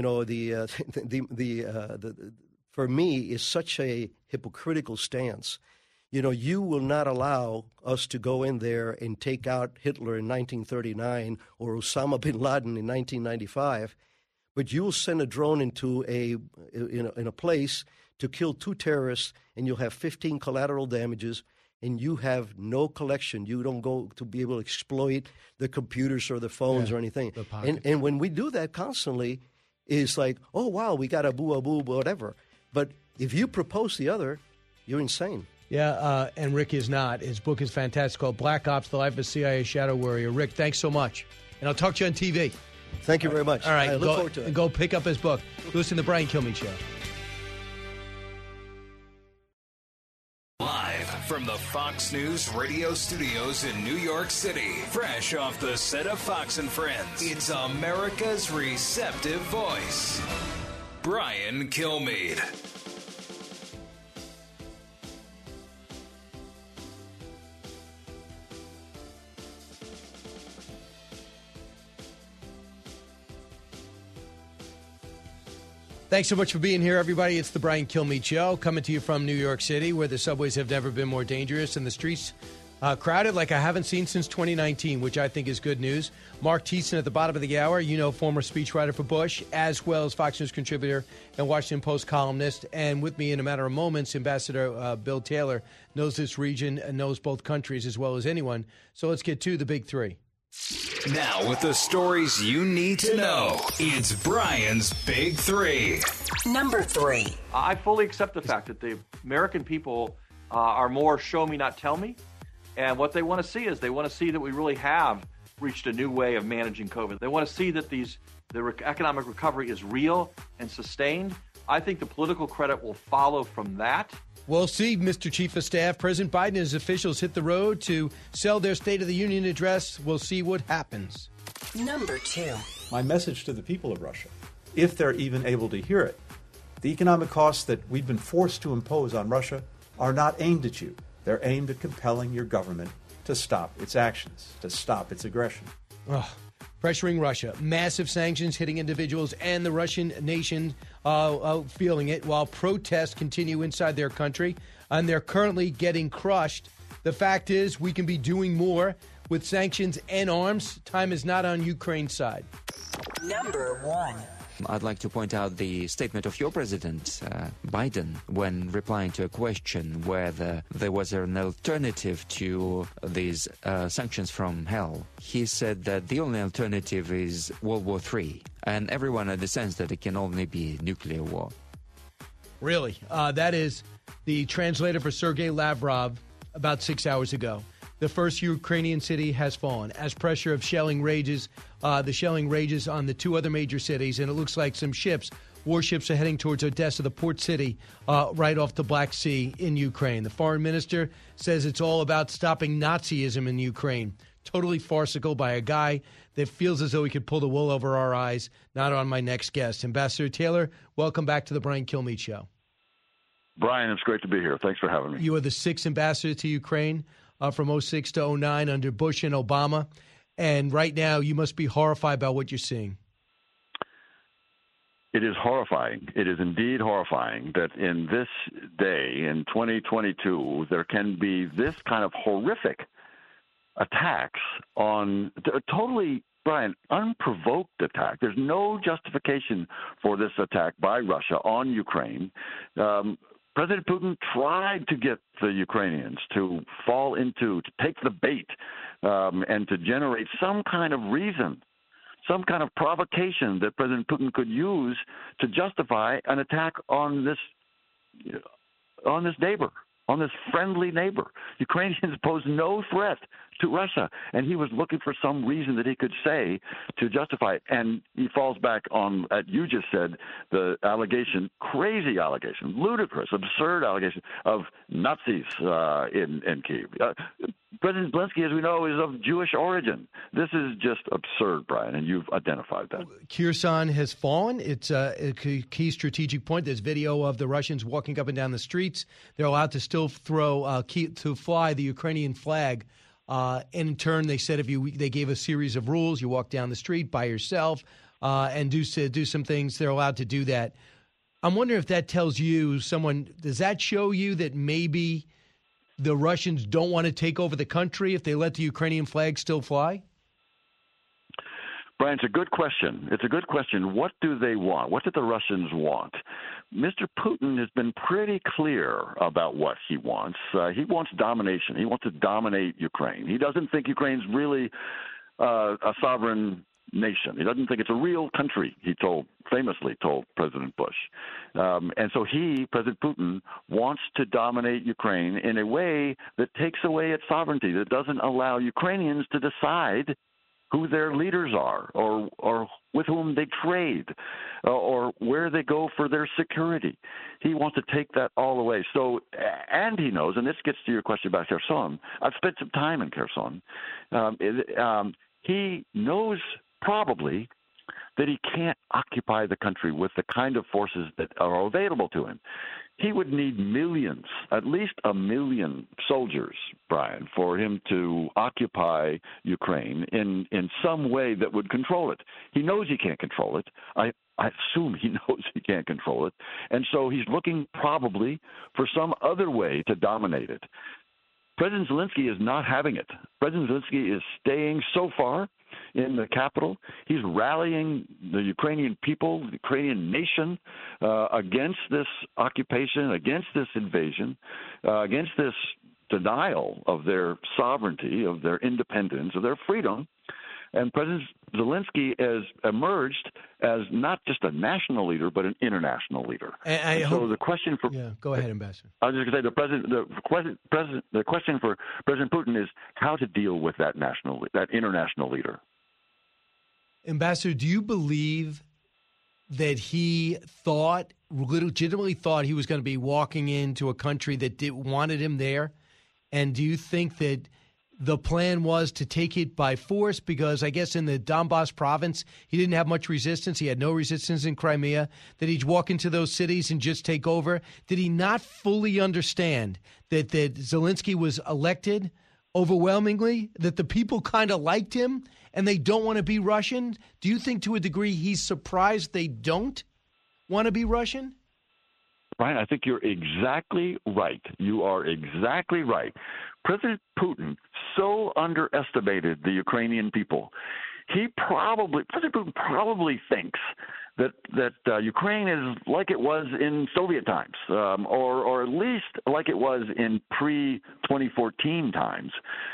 for me, it's such a hypocritical stance. You will not allow us to go in there and take out Hitler in 1939 or Osama bin Laden in 1995, but you will send a drone into in a place to kill 2 terrorists, and you'll have 15 collateral damages, and you have no collection. You don't go to be able to exploit the computers or the phones or anything. And when we do that constantly, it's like, oh, wow, we got a boo, whatever. But if you propose the other, you're insane. Yeah, and Rick is not. His book is fantastic, called Black Ops, The Life of a CIA Shadow Warrior. Rick, thanks so much. And I'll talk to you on TV. Thank you very much. All right, I look forward to it. Go pick up his book. Listen to the Brian Kilmeade Show. Live from the Fox News radio studios in New York City, fresh off the set of Fox and Friends, it's America's receptive voice, Brian Kilmeade. Thanks so much for being here, everybody. It's the Brian Kilmeade Show, coming to you from New York City, where the subways have never been more dangerous and the streets crowded like I haven't seen since 2019, which I think is good news. Mark Thiessen at the bottom of the hour, former speechwriter for Bush, as well as Fox News contributor and Washington Post columnist. And with me in a matter of moments, Ambassador Bill Taylor knows this region and knows both countries as well as anyone. So let's get to the big three. Now, with the stories you need to know, it's Brian's Big Three. Number 3. I fully accept the fact that the American people are more show me, not tell me. And what they want to see is they want to see that we really have reached a new way of managing COVID. They want to see that the economic recovery is real and sustained. I think the political credit will follow from that. We'll see, Mr. Chief of Staff. President Biden and his officials hit the road to sell their State of the Union address. We'll see what happens. Number 2. My message to the people of Russia, if they're even able to hear it, the economic costs that we've been forced to impose on Russia are not aimed at you. They're aimed at compelling your government to stop its actions, to stop its aggression. Pressuring Russia. Massive sanctions hitting individuals and the Russian nation feeling it while protests continue inside their country. And they're currently getting crushed. The fact is, we can be doing more with sanctions and arms. Time is not on Ukraine's side. Number 1. I'd like to point out the statement of your president, Biden, when replying to a question whether there was an alternative to these sanctions from hell. He said that the only alternative is World War III, and everyone understands that it can only be nuclear war. Really? That is the translator for Sergei Lavrov about 6 hours ago. The first Ukrainian city has fallen as pressure of shelling rages. The shelling rages on the 2 other major cities, and it looks like some warships are heading towards Odessa, the port city, right off the Black Sea in Ukraine. The foreign minister says it's all about stopping Nazism in Ukraine. Totally farcical by a guy that feels as though he could pull the wool over our eyes. Not on my next guest. Ambassador Taylor, welcome back to the Brian Kilmeade Show. Brian, it's great to be here. Thanks for having me. You are the 6th ambassador to Ukraine from 2006 to 2009 under Bush and Obama. And right now, you must be horrified by what you're seeing. It is horrifying. It is indeed horrifying that in this day, in 2022, there can be this kind of horrific attacks on totally, Brian, unprovoked attack. There's no justification for this attack by Russia on Ukraine. President Putin tried to get the Ukrainians to take the bait and to generate some kind of reason, some kind of provocation that President Putin could use to justify an attack on this neighbor, on this friendly neighbor. Ukrainians pose no threat to Russia, and he was looking for some reason that he could say to justify it. And he falls back on, as you just said, the allegation, crazy allegation, ludicrous, absurd allegation of Nazis in Kyiv. President Zelensky, as we know, is of Jewish origin. This is just absurd, Brian, and you've identified that. Kherson has fallen. It's a key strategic point. There's video of the Russians walking up and down the streets. They're allowed to still fly the Ukrainian flag. In turn, they said they gave a series of rules. You walk down the street by yourself and do some things. They're allowed to do that. I'm wondering if that tells you does that show you that maybe the Russians don't want to take over the country if they let the Ukrainian flag still fly? Brian, it's a good question. It's a good question. What do they want? What do the Russians want? Mr. Putin has been pretty clear about what he wants. He wants domination. He wants to dominate Ukraine. He doesn't think Ukraine's really a sovereign nation. He doesn't think it's a real country, he famously told President Bush. And so President Putin, wants to dominate Ukraine in a way that takes away its sovereignty, that doesn't allow Ukrainians to decide who their leaders are or with whom they trade or where they go for their security. He wants to take that all away. So, and he knows, and this gets to your question about Kherson, I've spent some time in Kherson. He knows probably that he can't occupy the country with the kind of forces that are available to him. He would need millions, at least 1 million soldiers, Brian, for him to occupy Ukraine in some way that would control it. He knows he can't control it. I assume he knows he can't control it. And so he's looking probably for some other way to dominate it. President Zelensky is not having it. President Zelensky is staying so far in the capital. He's rallying the Ukrainian people, the Ukrainian nation, against this occupation, against this invasion, against this denial of their sovereignty, of their independence, of their freedom. And President Zelensky has emerged as not just a national leader, but an international leader. So the question for go ahead, Ambassador. I was just going to say the question for President Putin is how to deal with that international leader. Ambassador, do you believe that he thought legitimately thought he was going to be walking into a country that wanted him there? And do you think that the plan was to take it by force? Because I guess in the Donbass province, he didn't have much resistance. He had no resistance in Crimea. That he'd walk into those cities and just take over? Did he not fully understand that Zelensky was elected overwhelmingly, that the people kind of liked him and they don't want to be Russian? Do you think to a degree he's surprised they don't want to be Russian? Brian, I think you're exactly right. You are exactly right. President Putin so underestimated the Ukrainian people. President Putin probably thinks that Ukraine is like it was in Soviet times, or at least like it was in pre-2014 times.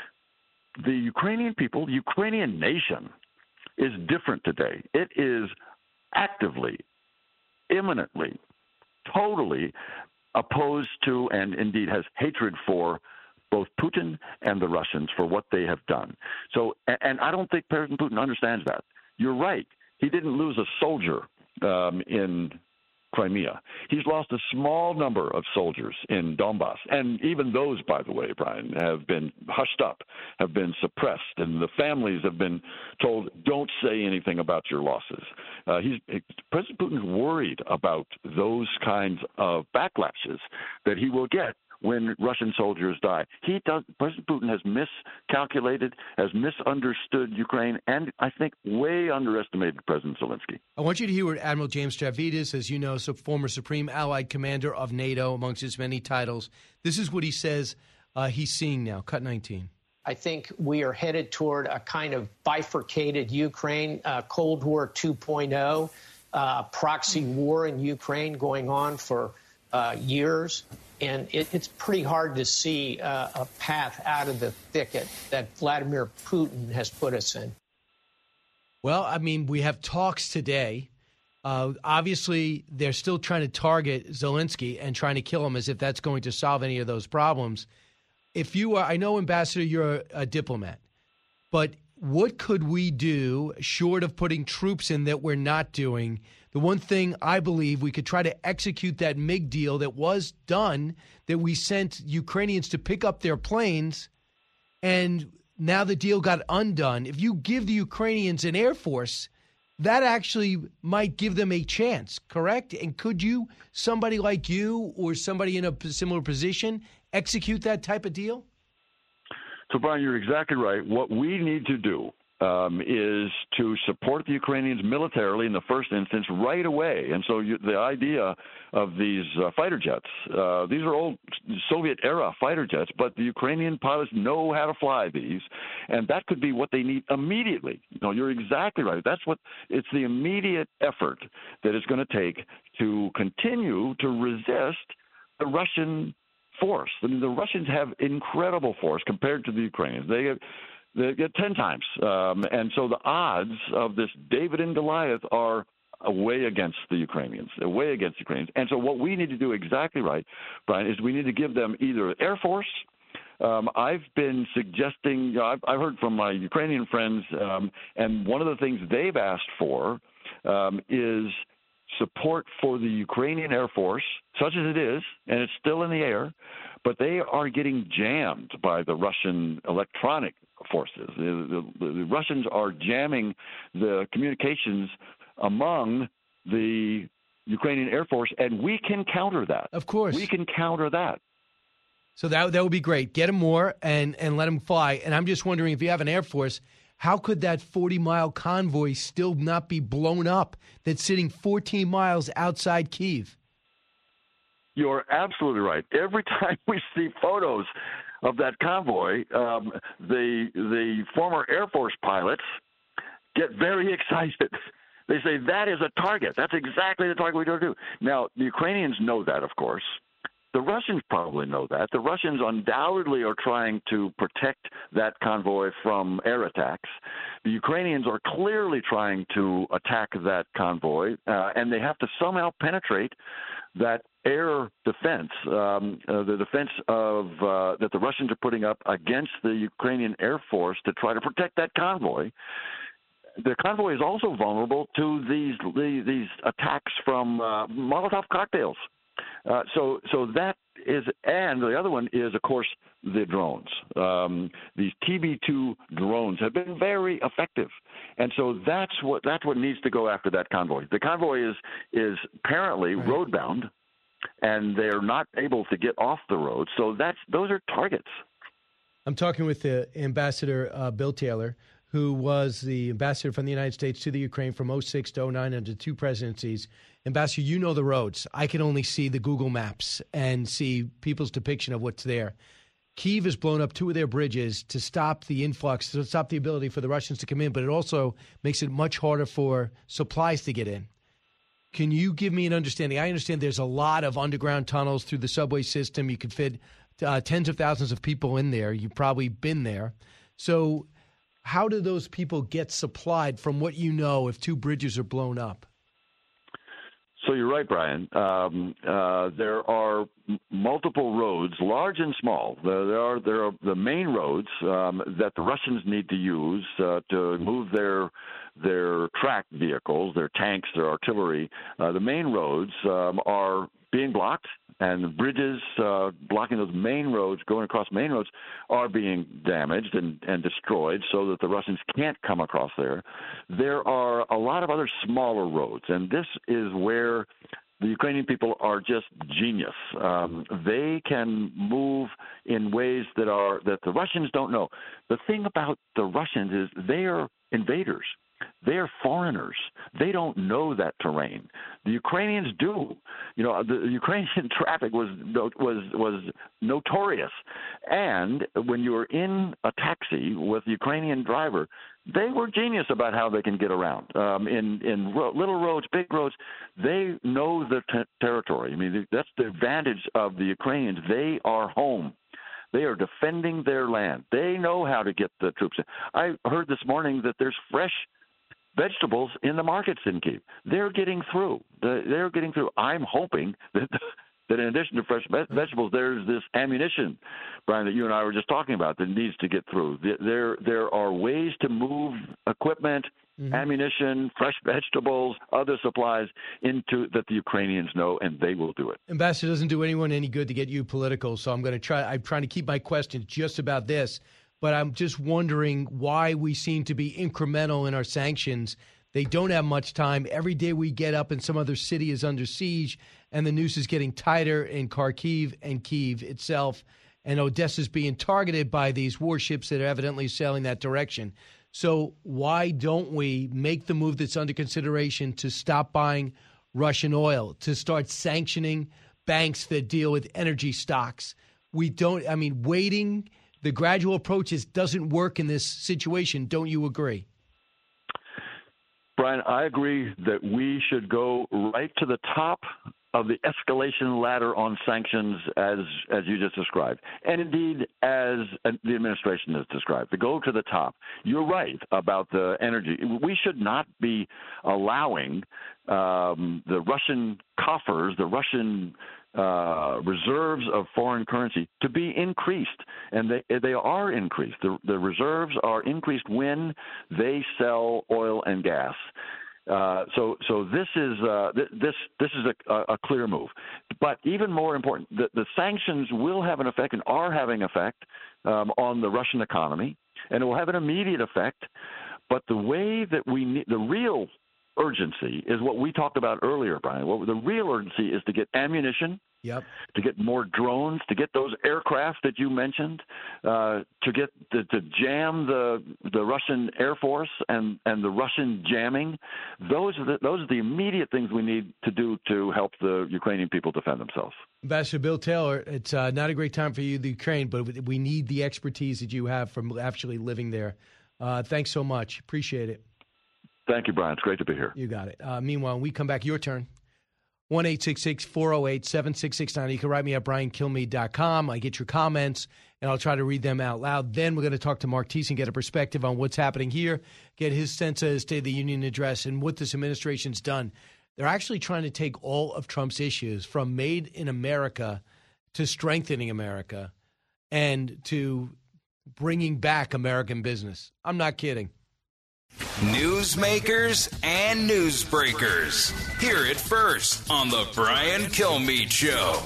The Ukrainian people, the Ukrainian nation, is different today. It is actively, imminently, totally opposed to, and indeed has hatred for, both Putin and the Russians for what they have done. So, and I don't think President Putin understands that. You're right. He didn't lose a soldier in Crimea. He's lost a small number of soldiers in Donbass. And even those, by the way, Brian, have been hushed up, have been suppressed, and the families have been told, don't say anything about your losses. President Putin's worried about those kinds of backlashes that he will get when Russian soldiers die. President Putin has miscalculated, has misunderstood Ukraine, and I think way underestimated President Zelensky. I want you to hear what Admiral James Stavridis, as you know, former Supreme Allied Commander of NATO, amongst his many titles. This is what he says he's seeing now. Cut 19. I think we are headed toward a kind of bifurcated Ukraine, Cold War 2.0, proxy war in Ukraine going on for years. And it's pretty hard to see a path out of the thicket that Vladimir Putin has put us in. Well, I mean, we have talks today. Obviously, they're still trying to target Zelensky and trying to kill him as if that's going to solve any of those problems. If you are, I know, Ambassador, you're a diplomat, but what could we do short of putting troops in that we're not doing? The one thing I believe we could try to execute that MiG deal that was done, that we sent Ukrainians to pick up their planes, and now the deal got undone. If you give the Ukrainians an air force, that actually might give them a chance, correct? And could you, somebody like you or somebody in a similar position, execute that type of deal? So, Brian, you're exactly right. What we need to do is to support the Ukrainians militarily in the first instance right away. And so the idea of these fighter jets, these are old Soviet-era fighter jets, but the Ukrainian pilots know how to fly these, and that could be what they need immediately. You're exactly right. It's the immediate effort that it's going to take to continue to resist the Russian force. I mean, the Russians have incredible force compared to the Ukrainians. They get 10 times. And so the odds of this David and Goliath are way against the Ukrainians. They're way against the Ukrainians. And so what we need to do exactly right, Brian, is we need to give them either Air Force. I've been suggesting, I've heard from my Ukrainian friends, and one of the things they've asked for is support for the Ukrainian Air Force, such as it is, and it's still in the air, but they are getting jammed by the Russian electronic forces. The Russians are jamming the communications among the Ukrainian Air Force, and we can counter that. Of course. We can counter that. So that would be great. Get them more and let them fly. And I'm just wondering, if you have an Air Force, how could that 40-mile convoy still not be blown up that's sitting 14 miles outside Kyiv? You're absolutely right. Every time we see photos of that convoy, the former Air Force pilots get very excited. They say, that is a target. That's exactly the target we don't do. Now, the Ukrainians know that, of course. The Russians probably know that. The Russians undoubtedly are trying to protect that convoy from air attacks. The Ukrainians are clearly trying to attack that convoy, and they have to somehow penetrate that air defense, the defense of that the Russians are putting up against the Ukrainian Air Force to try to protect that convoy. the convoy is also vulnerable to these attacks from Molotov cocktails. So that is, and the other one is, of course, the drones. These TB2 drones have been very effective, and so that's what needs to go after that convoy. The convoy is apparently roadbound, and they're not able to get off the road. So those are targets. I'm talking with the Ambassador Bill Taylor, who was the ambassador from the United States to the Ukraine from 2006 to 2009 under 2 presidencies. Ambassador, you know the roads. I can only see the Google Maps and see people's depiction of what's there. Kyiv has blown up 2 of their bridges to stop the influx, to stop the ability for the Russians to come in, but it also makes it much harder for supplies to get in. Can you give me an understanding? I understand there's a lot of underground tunnels through the subway system. You could fit tens of thousands of people in there. You've probably been there. So how do those people get supplied from what you know if 2 bridges are blown up? So you're right, Brian. There are multiple roads, large and small. There are the main roads that the Russians need to use to move their tracked vehicles, their tanks, their artillery. The main roads are being blocked, and the bridges blocking those main roads, going across main roads, are being damaged and destroyed so that the Russians can't come across there. There are a lot of other smaller roads, and this is where the Ukrainian people are just genius. They can move in ways that the Russians don't know. The thing about the Russians is they are invaders. They're foreigners. They don't know that terrain. The Ukrainians do. You know, the Ukrainian traffic was notorious. And when you were in a taxi with a Ukrainian driver, they were genius about how they can get around. In little roads, big roads, they know the territory. I mean, that's the advantage of the Ukrainians. They are home. They are defending their land. They know how to get the troops in. I heard this morning that there's fresh vegetables in the markets in Kyiv. They're getting through. They're getting through. I'm hoping that in addition to fresh vegetables, there's this ammunition, Brian, that you and I were just talking about that needs to get through. There are ways to move equipment, ammunition, fresh vegetables, other supplies into that the Ukrainians know, and they will do it. Ambassador, doesn't do anyone any good to get you political, so I'm trying to keep my questions just about this. But I'm just wondering why we seem to be incremental in our sanctions. They don't have much time. Every day we get up and some other city is under siege, and the noose is getting tighter in Kharkiv and Kyiv itself, and Odessa's being targeted by these warships that are evidently sailing that direction. So why don't we make the move that's under consideration to stop buying Russian oil, to start sanctioning banks that deal with energy stocks? Waiting. The gradual approach doesn't work in this situation. Don't you agree? Brian, I agree that we should go right to the top of the escalation ladder on sanctions as you just described, and indeed as the administration has described, to go to the top. You're right about the energy. We should not be allowing the Russian coffers, the Russian reserves of foreign currency to be increased, and they are increased. The reserves are increased when they sell oil and gas. So this is a clear move. But even more important, the sanctions will have an effect and are having effect on the Russian economy, and it will have an immediate effect. But the way that we need the real urgency is what we talked about earlier, Brian. The real urgency is to get ammunition, to get more drones, to get those aircraft that you mentioned, to jam the Russian Air Force and the Russian jamming. Those are the immediate things we need to do to help the Ukrainian people defend themselves. Ambassador Bill Taylor, it's not a great time for you, the Ukraine, but we need the expertise that you have from actually living there. Thanks so much. Appreciate it. Thank you, Brian. It's great to be here. You got it. Meanwhile, when we come back, your turn. 1-866-408-7669. You can write me at briankilmeade.com. I get your comments, and I'll try to read them out loud. Then we're going to talk to Mark Thiessen, get a perspective on what's happening here, get his sense of the State of the Union address and what this administration's done. They're actually trying to take all of Trump's issues, from Made in America to strengthening America and to bringing back American business. I'm not kidding. Newsmakers and newsbreakers. Hear it first on the Brian Kilmeade Show.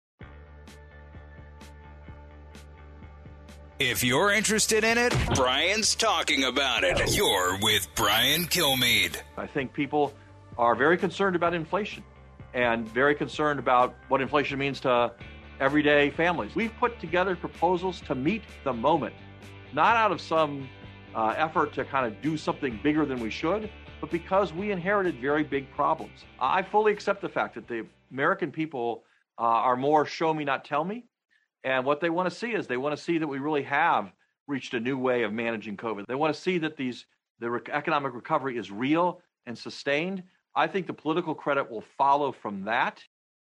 If you're interested in it, Brian's talking about it. You're with Brian Kilmeade. I think people are very concerned about inflation and very concerned about what inflation means to everyday families. We've put together proposals to meet the moment, not out of some effort to kind of do something bigger than we should, but because we inherited very big problems. I fully accept the fact that the American people are more show me, not tell me. And what they want to see is they want to see that we really have reached a new way of managing COVID. They want to see that the economic recovery is real and sustained. I think the political credit will follow from that.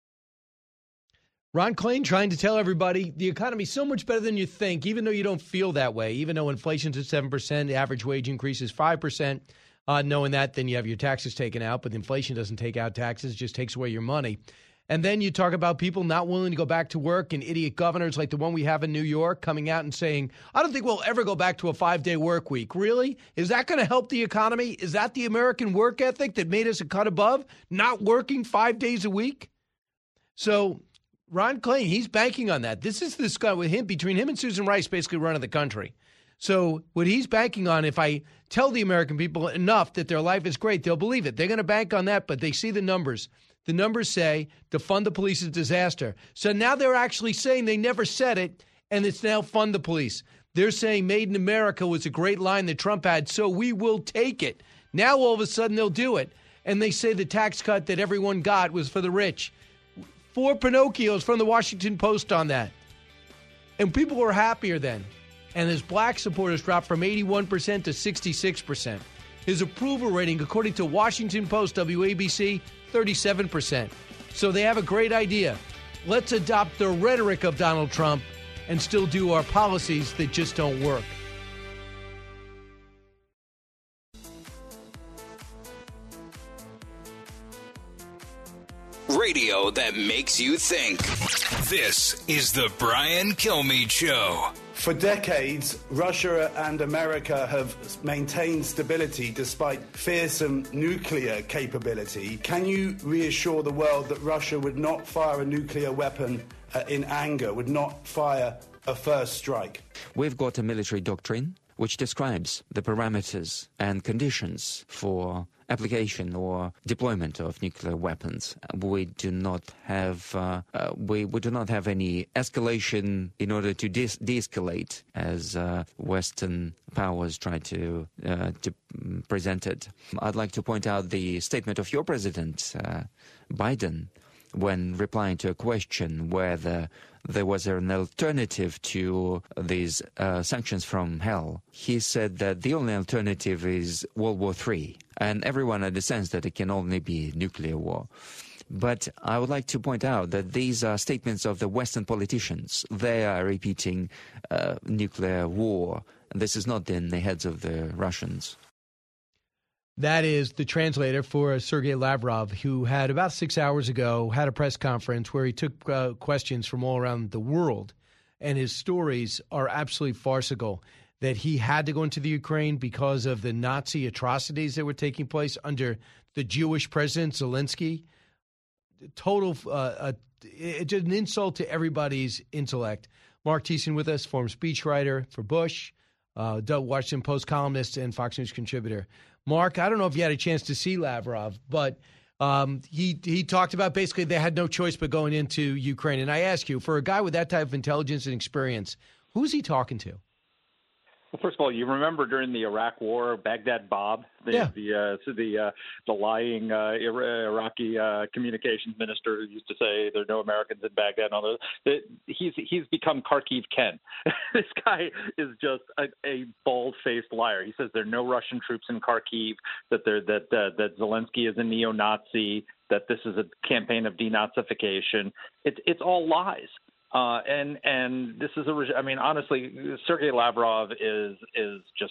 Ron Klain trying to tell everybody the economy's so much better than you think, even though you don't feel that way, even though inflation's at 7%, the average wage increase is 5%. Knowing that, then you have your taxes taken out, but inflation doesn't take out taxes, just takes away your money. And then you talk about people not willing to go back to work and idiot governors like the one we have in New York coming out and saying, I don't think we'll ever go back to a 5-day work week. Really? Is that going to help the economy? Is that the American work ethic that made us a cut above, not working 5 days a week? So Ron Klain, he's banking on that. This is this guy with him, between him and Susan Rice, basically running the country. So what he's banking on, if I tell the American people enough that their life is great, they'll believe it. They're going to bank on that, but they see the numbers. The numbers say defund the police is a disaster. So now they're actually saying they never said it, and it's now fund the police. They're saying Made in America was a great line that Trump had, so we will take it. Now all of a sudden they'll do it. And they say the tax cut that everyone got was for the rich. 4 Pinocchios from the Washington Post on that. And people were happier then. And his black supporters dropped from 81% to 66%. His approval rating, according to Washington Post, WABC, 37%. So they have a great idea. Let's adopt the rhetoric of Donald Trump and still do our policies that just don't work. Radio that makes you think. This is the Brian Kilmeade Show. For decades, Russia and America have maintained stability despite fearsome nuclear capability. Can you reassure the world that Russia would not fire a nuclear weapon in anger, would not fire a first strike? We've got a military doctrine which describes the parameters and conditions for application or deployment of nuclear weapons. We do not have we do not have any escalation in order to de-escalate, as Western powers try to present it. I'd like to point out the statement of your president, Biden, when replying to a question whether there was an alternative to these sanctions from hell. He said that the only alternative is World War III, and everyone understands that it can only be nuclear war. But I would like to point out that these are statements of the Western politicians. They are repeating nuclear war. This is not in the heads of the Russians. That is the translator for Sergei Lavrov, who had about 6 hours ago had a press conference where he took questions from all around the world. And his stories are absolutely farcical, that he had to go into the Ukraine because of the Nazi atrocities that were taking place under the Jewish president, Zelensky. Total, it's an insult to everybody's intellect. Mark Thiessen with us, former speechwriter for Bush, Washington Post columnist, and Fox News contributor. Mark, I don't know if you had a chance to see Lavrov, but he talked about basically they had no choice but going into Ukraine. And I ask you, for a guy with that type of intelligence and experience, who's he talking to? Well, first of all, you remember during the Iraq War, Baghdad Bob, the lying Iraqi communications minister who used to say there are no Americans in Baghdad. And all those. He's become Kharkiv Ken. This guy is just a bald-faced liar. He says there are no Russian troops in Kharkiv, that Zelensky is a neo-Nazi, that this is a campaign of denazification. It's all lies. And this is honestly, Sergei Lavrov is just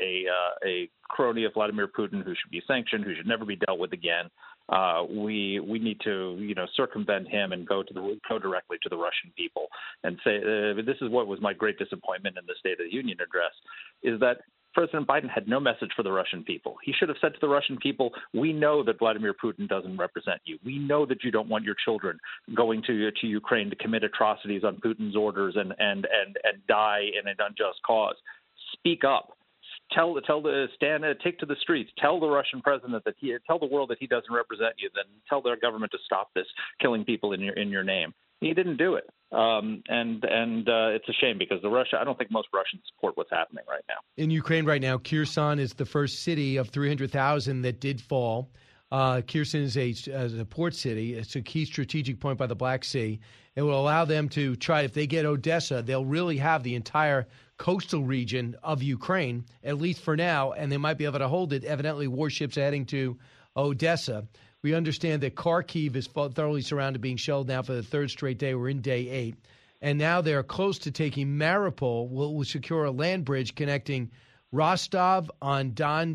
a crony of Vladimir Putin who should be sanctioned, who should never be dealt with again. We need to, circumvent him and go directly to the Russian people and say, this is what was my great disappointment in the State of the Union address, is that President Biden had no message for the Russian people. He should have said to the Russian people, we know that Vladimir Putin doesn't represent you. We know that you don't want your children going to Ukraine to commit atrocities on Putin's orders and die in an unjust cause. Speak up. Take to the streets. Tell the Russian president tell the world that he doesn't represent you. Then tell their government to stop this killing people in your name. He didn't do it, and it's a shame because I don't think most Russians support what's happening right now. In Ukraine right now, Kherson is the first city of 300,000 that did fall. Kherson is a port city. It's a key strategic point by the Black Sea. It will allow them to try, if they get Odessa, they'll really have the entire coastal region of Ukraine, at least for now, and they might be able to hold it. Evidently, warships are heading to Odessa. We understand that Kharkiv is thoroughly surrounded, being shelled now for the third straight day. We're in day 8. And now they're close to taking Mariupol, will secure a land bridge connecting Rostov-on-Don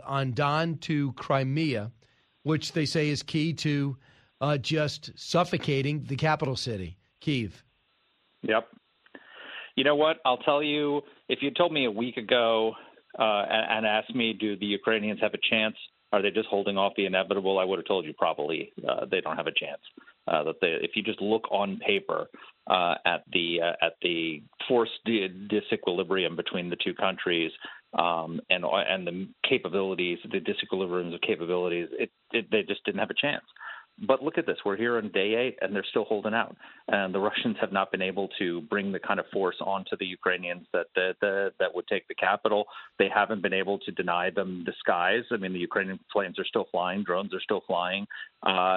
to Crimea, which they say is key to just suffocating the capital city, Kyiv. Yep. You know what? I'll tell you, if you told me a week ago and asked me, do the Ukrainians have a chance? Are they just holding off the inevitable? I would have told you probably they don't have a chance. If you just look on paper at the forced disequilibrium between the two countries and the capabilities, the disequilibriums of capabilities, they just didn't have a chance. But look at this. We're here on day 8, and they're still holding out. And the Russians have not been able to bring the kind of force onto the Ukrainians that would take the capital. They haven't been able to deny them the skies. I mean, the Ukrainian planes are still flying. Drones are still flying. I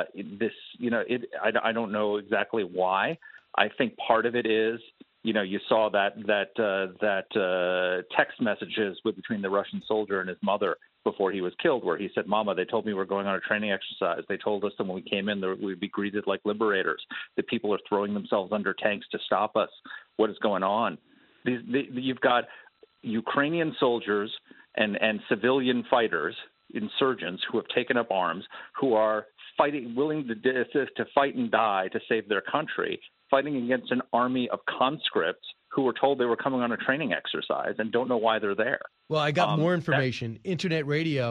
don't know exactly why. I think part of it is, you saw that text messages between the Russian soldier and his mother before he was killed, where he said, Mama, they told me we're going on a training exercise. They told us that when we came in, we'd be greeted like liberators. The people are throwing themselves under tanks to stop us. What is going on? You've got Ukrainian soldiers and civilian fighters, insurgents who have taken up arms, who are willing to fight and die to save their country, fighting against an army of conscripts who were told they were coming on a training exercise and don't know why they're there. Well, I got more information. Intercepted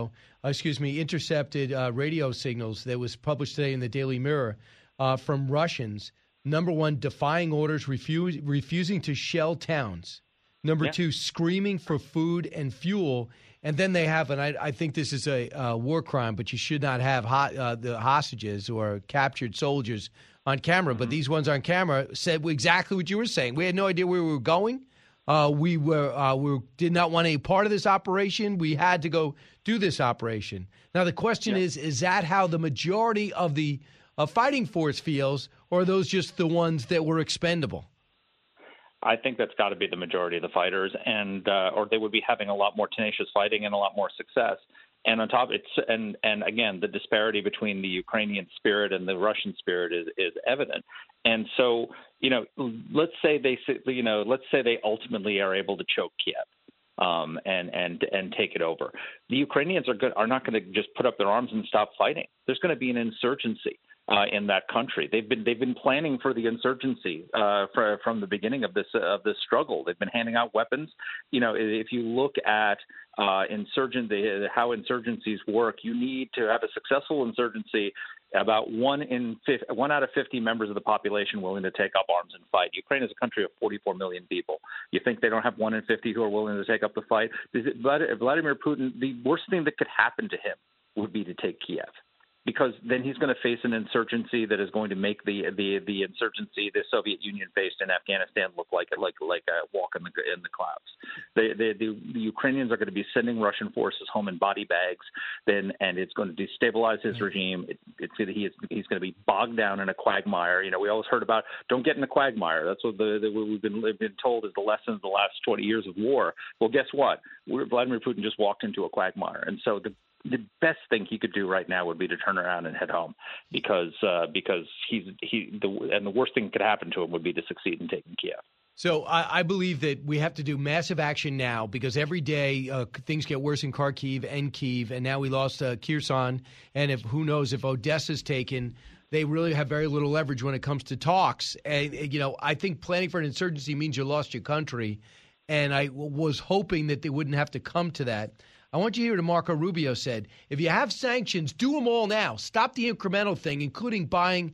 radio signals that was published today in the Daily Mirror from Russians. Number 1, defying orders, refusing to shell towns. Number 2, screaming for food and fuel. And then they have, and I think this is a war crime, but you should not have the hostages or captured soldiers on camera. Mm-hmm. But these ones on camera said exactly what you were saying. We had no idea where we were going. We did not want any part of this operation. We had to go do this operation. Now, the question is that how the majority of the fighting force feels, or are those just the ones that were expendable? I think that's got to be the majority of the fighters, and or they would be having a lot more tenacious fighting and a lot more success. And on top, and again, the disparity between the Ukrainian spirit and the Russian spirit is evident. And so, let's say they ultimately are able to choke Kiev and take it over. The Ukrainians are not going to just put up their arms and stop fighting. There's going to be an insurgency in that country. They've been planning for the insurgency from the beginning of this struggle. They've been handing out weapons. If you look at how insurgencies work, you need to have a successful insurgency. About 1 out of 50 members of the population willing to take up arms and fight. Ukraine is a country of 44 million people. You think they don't have 1 in 50 who are willing to take up the fight? Vladimir Putin, the worst thing that could happen to him would be to take Kiev, because then he's going to face an insurgency that is going to make the insurgency the Soviet Union faced in Afghanistan look like a walk in the clouds. The Ukrainians are going to be sending Russian forces home in body bags, and it's going to destabilize his regime. He's going to be bogged down in a quagmire. We always heard about don't get in the quagmire. That's what we've been told is the lesson of the last 20 years of war. Well, guess what? Vladimir Putin just walked into a quagmire, and so the best thing he could do right now would be to turn around and head home, because the worst thing that could happen to him would be to succeed in taking Kiev. So I believe that we have to do massive action now, because every day things get worse in Kharkiv and Kyiv, and now we lost Kherson, and who knows if Odessa's taken, they really have very little leverage when it comes to talks. And I think planning for an insurgency means you lost your country. and I was hoping that they wouldn't have to come to that. I want you to hear what Marco Rubio said. If you have sanctions, do them all now. Stop the incremental thing, including buying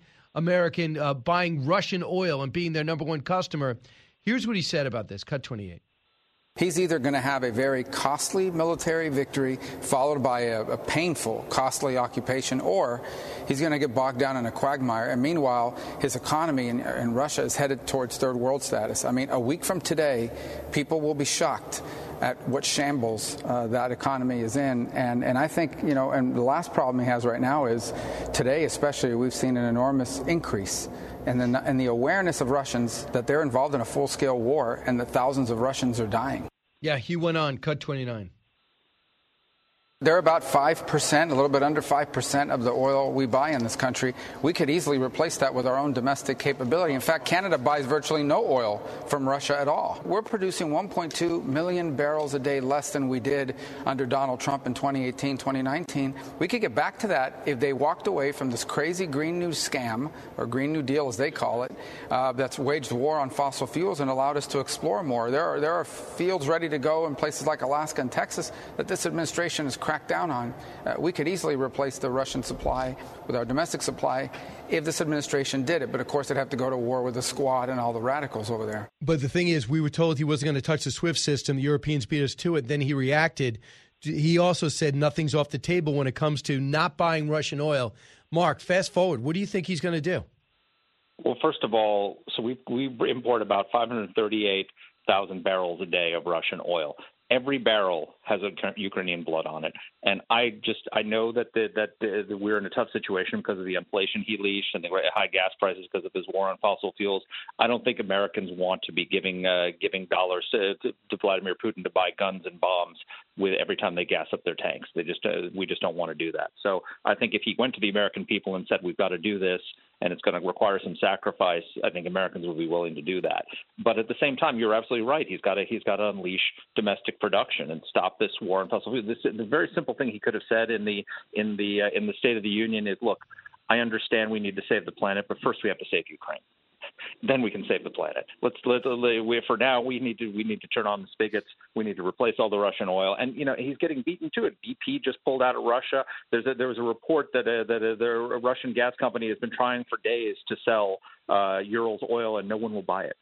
Russian oil and being their number one customer. Here's what he said about this. Cut 28. He's either going to have a very costly military victory followed by a painful, costly occupation, or he's going to get bogged down in a quagmire. And meanwhile, his economy in Russia is headed towards third world status. I mean, a week from today, people will be shocked at what shambles that economy is in. And I think, and the last problem he has right now is today especially we've seen an enormous increase in the awareness of Russians that they're involved in a full-scale war and that thousands of Russians are dying. Yeah, he went on. Cut 29. They're about 5%, a little bit under 5% of the oil we buy in this country. We could easily replace that with our own domestic capability. In fact, Canada buys virtually no oil from Russia at all. We're producing 1.2 million barrels a day less than we did under Donald Trump in 2018, 2019. We could get back to that if they walked away from this crazy Green New scam, or Green New Deal as they call it, that's waged war on fossil fuels and allowed us to explore more. There are fields ready to go in places like Alaska and Texas that this administration is crack down on. We could easily replace the Russian supply with our domestic supply if this administration did it. But, of course, it'd have to go to war with the Squad and all the radicals over there. But the thing is, we were told he wasn't going to touch the SWIFT system. The Europeans beat us to it. Then he reacted. He also said nothing's off the table when it comes to not buying Russian oil. Mark, fast forward. What do you think he's going to do? Well, first of all, so we import about 538,000 barrels a day of Russian oil. Every barrel has a Ukrainian blood on it, and I know that we're in a tough situation because of the inflation he leashed and the high gas prices because of his war on fossil fuels. I don't think Americans want to be giving dollars to Vladimir Putin to buy guns and bombs with every time they gas up their tanks. We just don't want to do that. So I think if he went to the American people and said we've got to do this, and it's going to require some sacrifice, I think Americans will be willing to do that. But at the same time, you're absolutely right. He's got to unleash domestic production and stop this war on fossil fuels. The very simple thing he could have said in the State of the Union is, look, I understand we need to save the planet, but first we have to save Ukraine. Then we can save the planet. For now, we need to turn on the spigots. We need to replace all the Russian oil. And he's getting beaten to it. BP just pulled out of Russia. There was a report that the Russian gas company has been trying for days to sell Urals oil, and no one will buy it.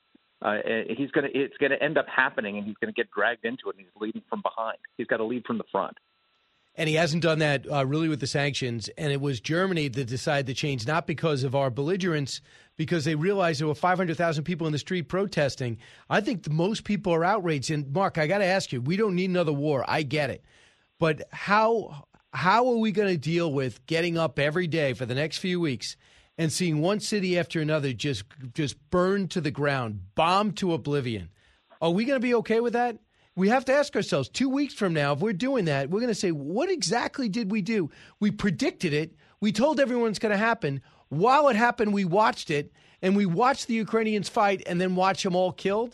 It's going to end up happening, and he's going to get dragged into it. And he's leading from behind. He's got to lead from the front. And he hasn't done that really with the sanctions. And it was Germany that decided to change, not because of our belligerence, because they realized there were 500,000 people in the street protesting. I think most people are outraged. And, Mark, I got to ask you, we don't need another war. I get it. But how are we going to deal with getting up every day for the next few weeks and seeing one city after another just burned to the ground, bombed to oblivion? Are we going to be okay with that? We have to ask ourselves, 2 weeks from now, if we're doing that, we're going to say, what exactly did we do? We predicted it. We told everyone it's going to happen. While it happened, we watched it, and we watched the Ukrainians fight and then watch them all killed.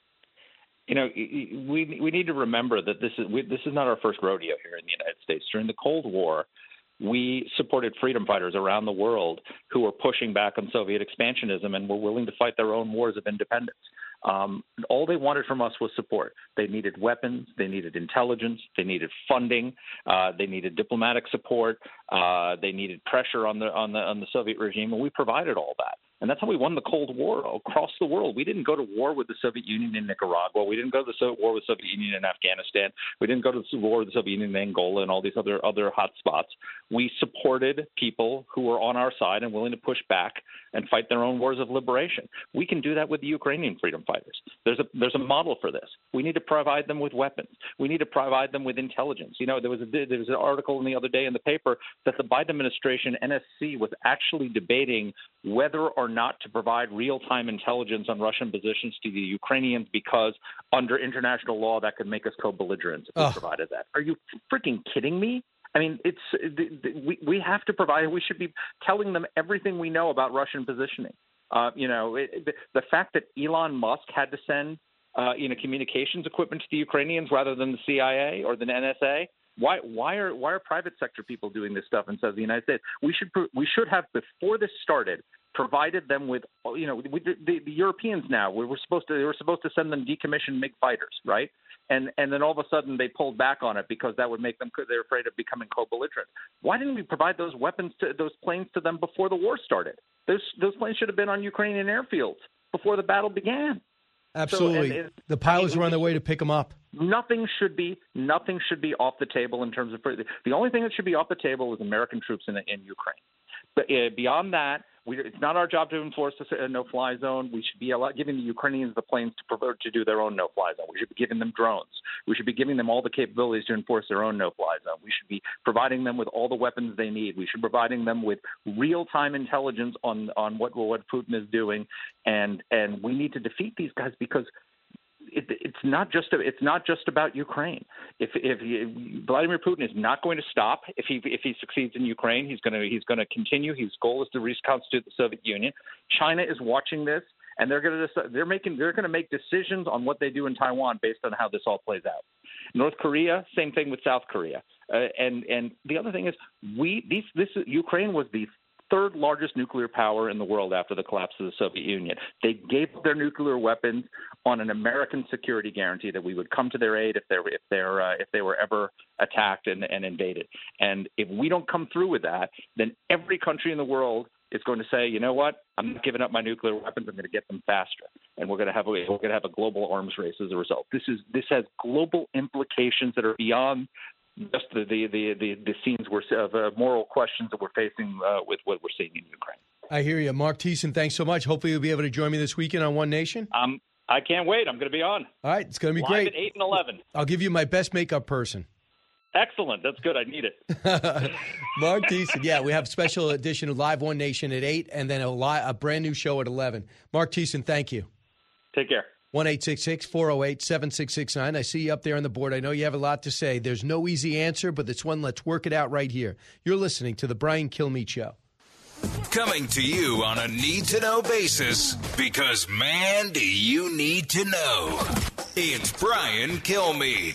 We need to remember that this is not our first rodeo here in the United States. During the Cold War, we supported freedom fighters around the world who were pushing back on Soviet expansionism and were willing to fight their own wars of independence. All they wanted from us was support. They needed weapons, they needed intelligence, they needed funding, they needed diplomatic support, they needed pressure on the Soviet regime, and we provided all that. And that's how we won the Cold War across the world. We didn't go to war with the Soviet Union in Nicaragua. We didn't go to the war with the Soviet Union in Afghanistan. We didn't go to the war with the Soviet Union in Angola and all these other hot spots. We supported people who were on our side and willing to push back and fight their own wars of liberation. We can do that with the Ukrainian freedom fighters. There's a model for this. We need to provide them with weapons. We need to provide them with intelligence. There was an article the other day in the paper that the Biden administration, NSC, was actually debating whether or not to provide real-time intelligence on Russian positions to the Ukrainians because under international law that could make us co-belligerents if we provided that. Are you freaking kidding me? I mean, we have to provide. We should be telling them everything we know about Russian positioning. The fact that Elon Musk had to send communications equipment to the Ukrainians rather than the CIA or the NSA. Why are private sector people doing this stuff instead of the United States? We should have, before this started, provided them with, the Europeans now, they were supposed to send them decommissioned MiG fighters, right? And then all of a sudden they pulled back on it because that would make them, they're afraid of becoming co-belligerent. Why didn't we provide those planes to them before the war started? Those planes should have been on Ukrainian airfields before the battle began. Absolutely. The pilots were on their way to pick them up. Nothing should be off the table in terms of the only thing that should be off the table is American troops in Ukraine. But beyond that, it's not our job to enforce a no-fly zone. We should be giving the Ukrainians the planes to do their own no-fly zone. We should be giving them drones. We should be giving them all the capabilities to enforce their own no-fly zone. We should be providing them with all the weapons they need. We should be providing them with real-time intelligence on what Putin is doing. And we need to defeat these guys because it's not just about Ukraine. If Vladimir Putin is not going to stop, if he succeeds in Ukraine, he's going to continue. His goal is to reconstitute the Soviet Union. China is watching this, and they're going to make decisions on what they do in Taiwan based on how this all plays out. North Korea, same thing with South Korea. And the other thing is, Ukraine was the third largest nuclear power in the world after the collapse of the Soviet Union. They gave up their nuclear weapons on an American security guarantee that we would come to their aid if they were ever attacked and invaded. And if we don't come through with that, then every country in the world is going to say, you know what, I'm not giving up my nuclear weapons. I'm going to get them faster, and we're going to have a global arms race as a result. This has global implications that are beyond just the scenes of moral questions that we're facing with what we're seeing in Ukraine. I hear you. Mark Thiessen, thanks so much. Hopefully you'll be able to join me this weekend on One Nation. I can't wait. I'm going to be on. All right, it's going to be live great. At 8 and 11. I'll give you my best makeup person. Excellent. That's good. I need it. Mark Thiessen. Yeah, we have a special edition of Live One Nation at 8 and then a brand new show at 11. Mark Thiessen, thank you. Take care. 1-866-408-7669. I see you up there on the board. I know you have a lot to say. There's no easy answer, but it's one. Let's work it out right here. You're listening to The Brian Kilmeade Show. Coming to you on a need-to-know basis, because, man, do you need to know. It's Brian Kilmeade.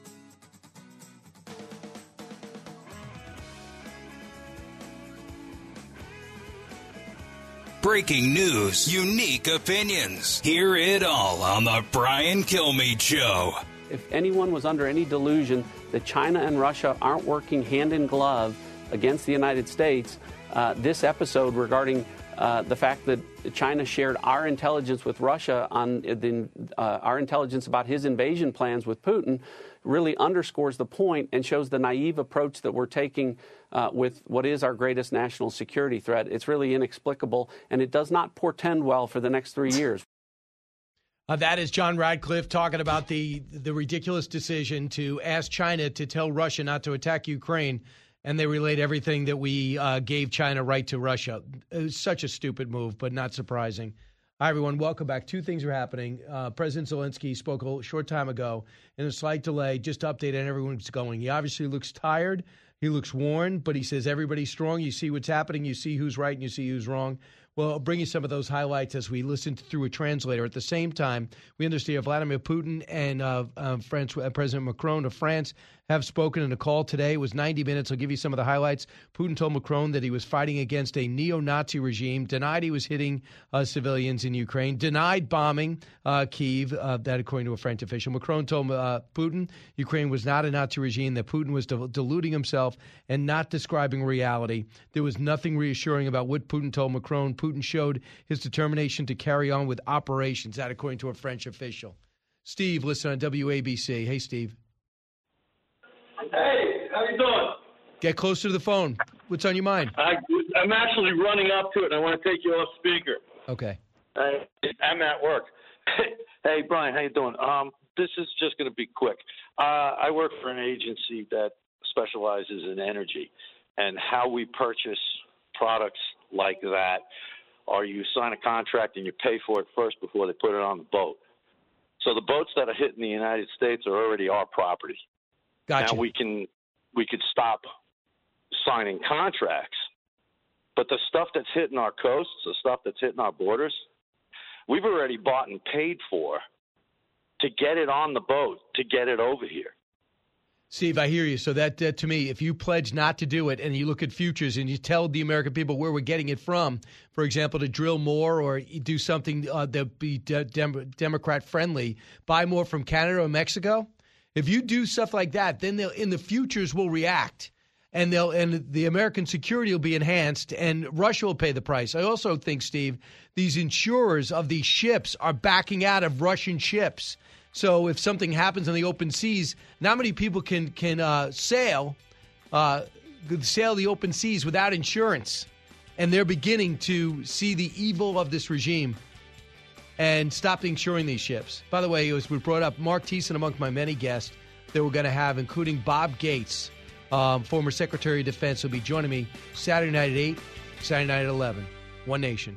Breaking news, unique opinions. Hear it all on The Brian Kilmeade Show. If anyone was under any delusion that China and Russia aren't working hand in glove against the United States, this episode regarding the fact that China shared our intelligence with Russia on our intelligence about his invasion plans with Putin really underscores the point and shows the naive approach that we're taking with what is our greatest national security threat. It's really inexplicable, and it does not portend well for the next 3 years. That is John Radcliffe talking about the ridiculous decision to ask China to tell Russia not to attack Ukraine, and they relate everything that we gave China right to Russia. It was such a stupid move, but not surprising. Hi, everyone. Welcome back. Two things are happening. President Zelensky spoke a short time ago in a slight delay, just to update on everyone's going. He obviously looks tired. He looks worn, but he says everybody's strong. You see what's happening. You see who's right and you see who's wrong. Well, I'll bring you some of those highlights as we listen through a translator. At the same time, we understand Vladimir Putin and President Macron of France have spoken in a call today. It was 90 minutes. I'll give you some of the highlights. Putin told Macron that he was fighting against a neo-Nazi regime, denied he was hitting civilians in Ukraine, denied bombing Kyiv, that according to a French official. Macron told Putin Ukraine was not a Nazi regime, that Putin was deluding himself and not describing reality. There was nothing reassuring about what Putin told Macron. Putin showed his determination to carry on with operations, that according to a French official. Steve, listen on WABC. Hey, Steve. Hey, how you doing? Get closer to the phone. What's on your mind? I'm actually running up to it, and I want to take you off speaker. Okay. I'm at work. Hey, Brian, how you doing? This is just going to be quick. I work for an agency that specializes in energy, and how we purchase products like that, or you sign a contract and you pay for it first before they put it on the boat. So the boats that are hitting the United States are already our property. Gotcha. Now we could stop signing contracts, but the stuff that's hitting our coasts, the stuff that's hitting our borders, we've already bought and paid for to get it on the boat, to get it over here. Steve, I hear you. So that to me, if you pledge not to do it and you look at futures and you tell the American people where we're getting it from, for example, to drill more or do something that be Democrat friendly, buy more from Canada or Mexico. If you do stuff like that, then in the futures will react, and the American security will be enhanced, and Russia will pay the price. I also think, Steve, these insurers of these ships are backing out of Russian ships. So if something happens on the open seas, not many people can sail the open seas without insurance. And they're beginning to see the evil of this regime and stop insuring these ships. By the way, as we brought up, Mark Thiessen among my many guests that we're going to have, including Bob Gates, former Secretary of Defense, will be joining me Saturday night at 8, Saturday night at 11. One Nation.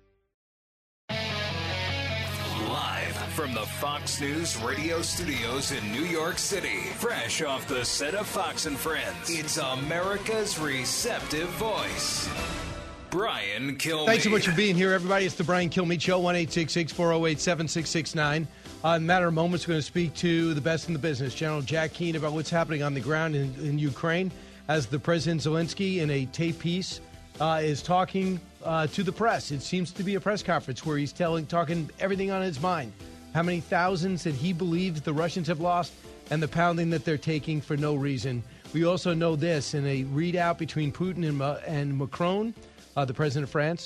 From the Fox News radio studios in New York City, fresh off the set of Fox and Friends, it's America's receptive voice, Brian Kilmeade. Thanks so much for being here, everybody. It's the Brian Kilmeade Show, 1-866-408-7669. In a matter of moments, we're going to speak to the best in the business, General Jack Keane, about what's happening on the ground in Ukraine, as the President Zelensky, in a tape piece, is talking to the press. It seems to be a press conference where he's talking everything on his mind. How many thousands that he believes the Russians have lost, and the pounding that they're taking for no reason. We also know this in a readout between Putin and Macron, the president of France.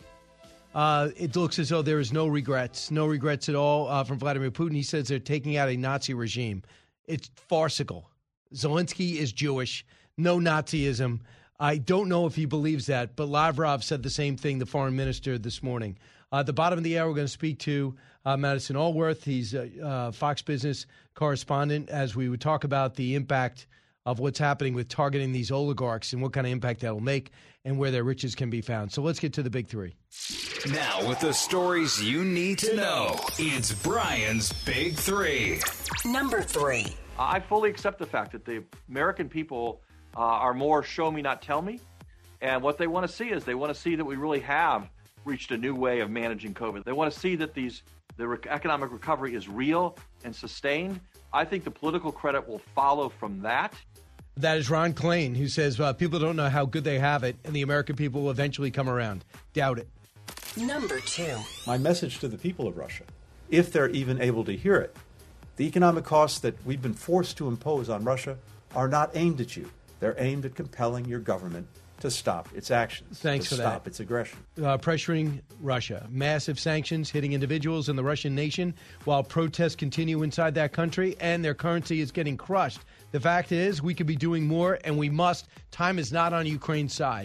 It looks as though there is no regrets at all from Vladimir Putin. He says they're taking out a Nazi regime. It's farcical. Zelensky is Jewish. No Nazism. I don't know if he believes that, but Lavrov said the same thing, the foreign minister, this morning. At the bottom of the hour, we're going to speak to Madison Allworth. He's a Fox Business correspondent, as we would talk about the impact of what's happening with targeting these oligarchs and what kind of impact that will make and where their riches can be found. So let's get to the big three. Now, with the stories you need to know, it's Brian's Big Three. Number 3. I fully accept the fact that the American people are more show me, not tell me. And what they want to see is they want to see that we really have reached a new way of managing COVID. They want to see that the economic recovery is real and sustained. I think the political credit will follow from that. That is Ron Klain, who says people don't know how good they have it, and the American people will eventually come around. Doubt it. Number 2. My message to the people of Russia, if they're even able to hear it, the economic costs that we've been forced to impose on Russia are not aimed at you. They're aimed at compelling your government to stop its actions, Thanks to for stop that. its aggression. Pressuring Russia. Massive sanctions hitting individuals in the Russian nation while protests continue inside that country and their currency is getting crushed. The fact is, we could be doing more, and we must. Time is not on Ukraine's side.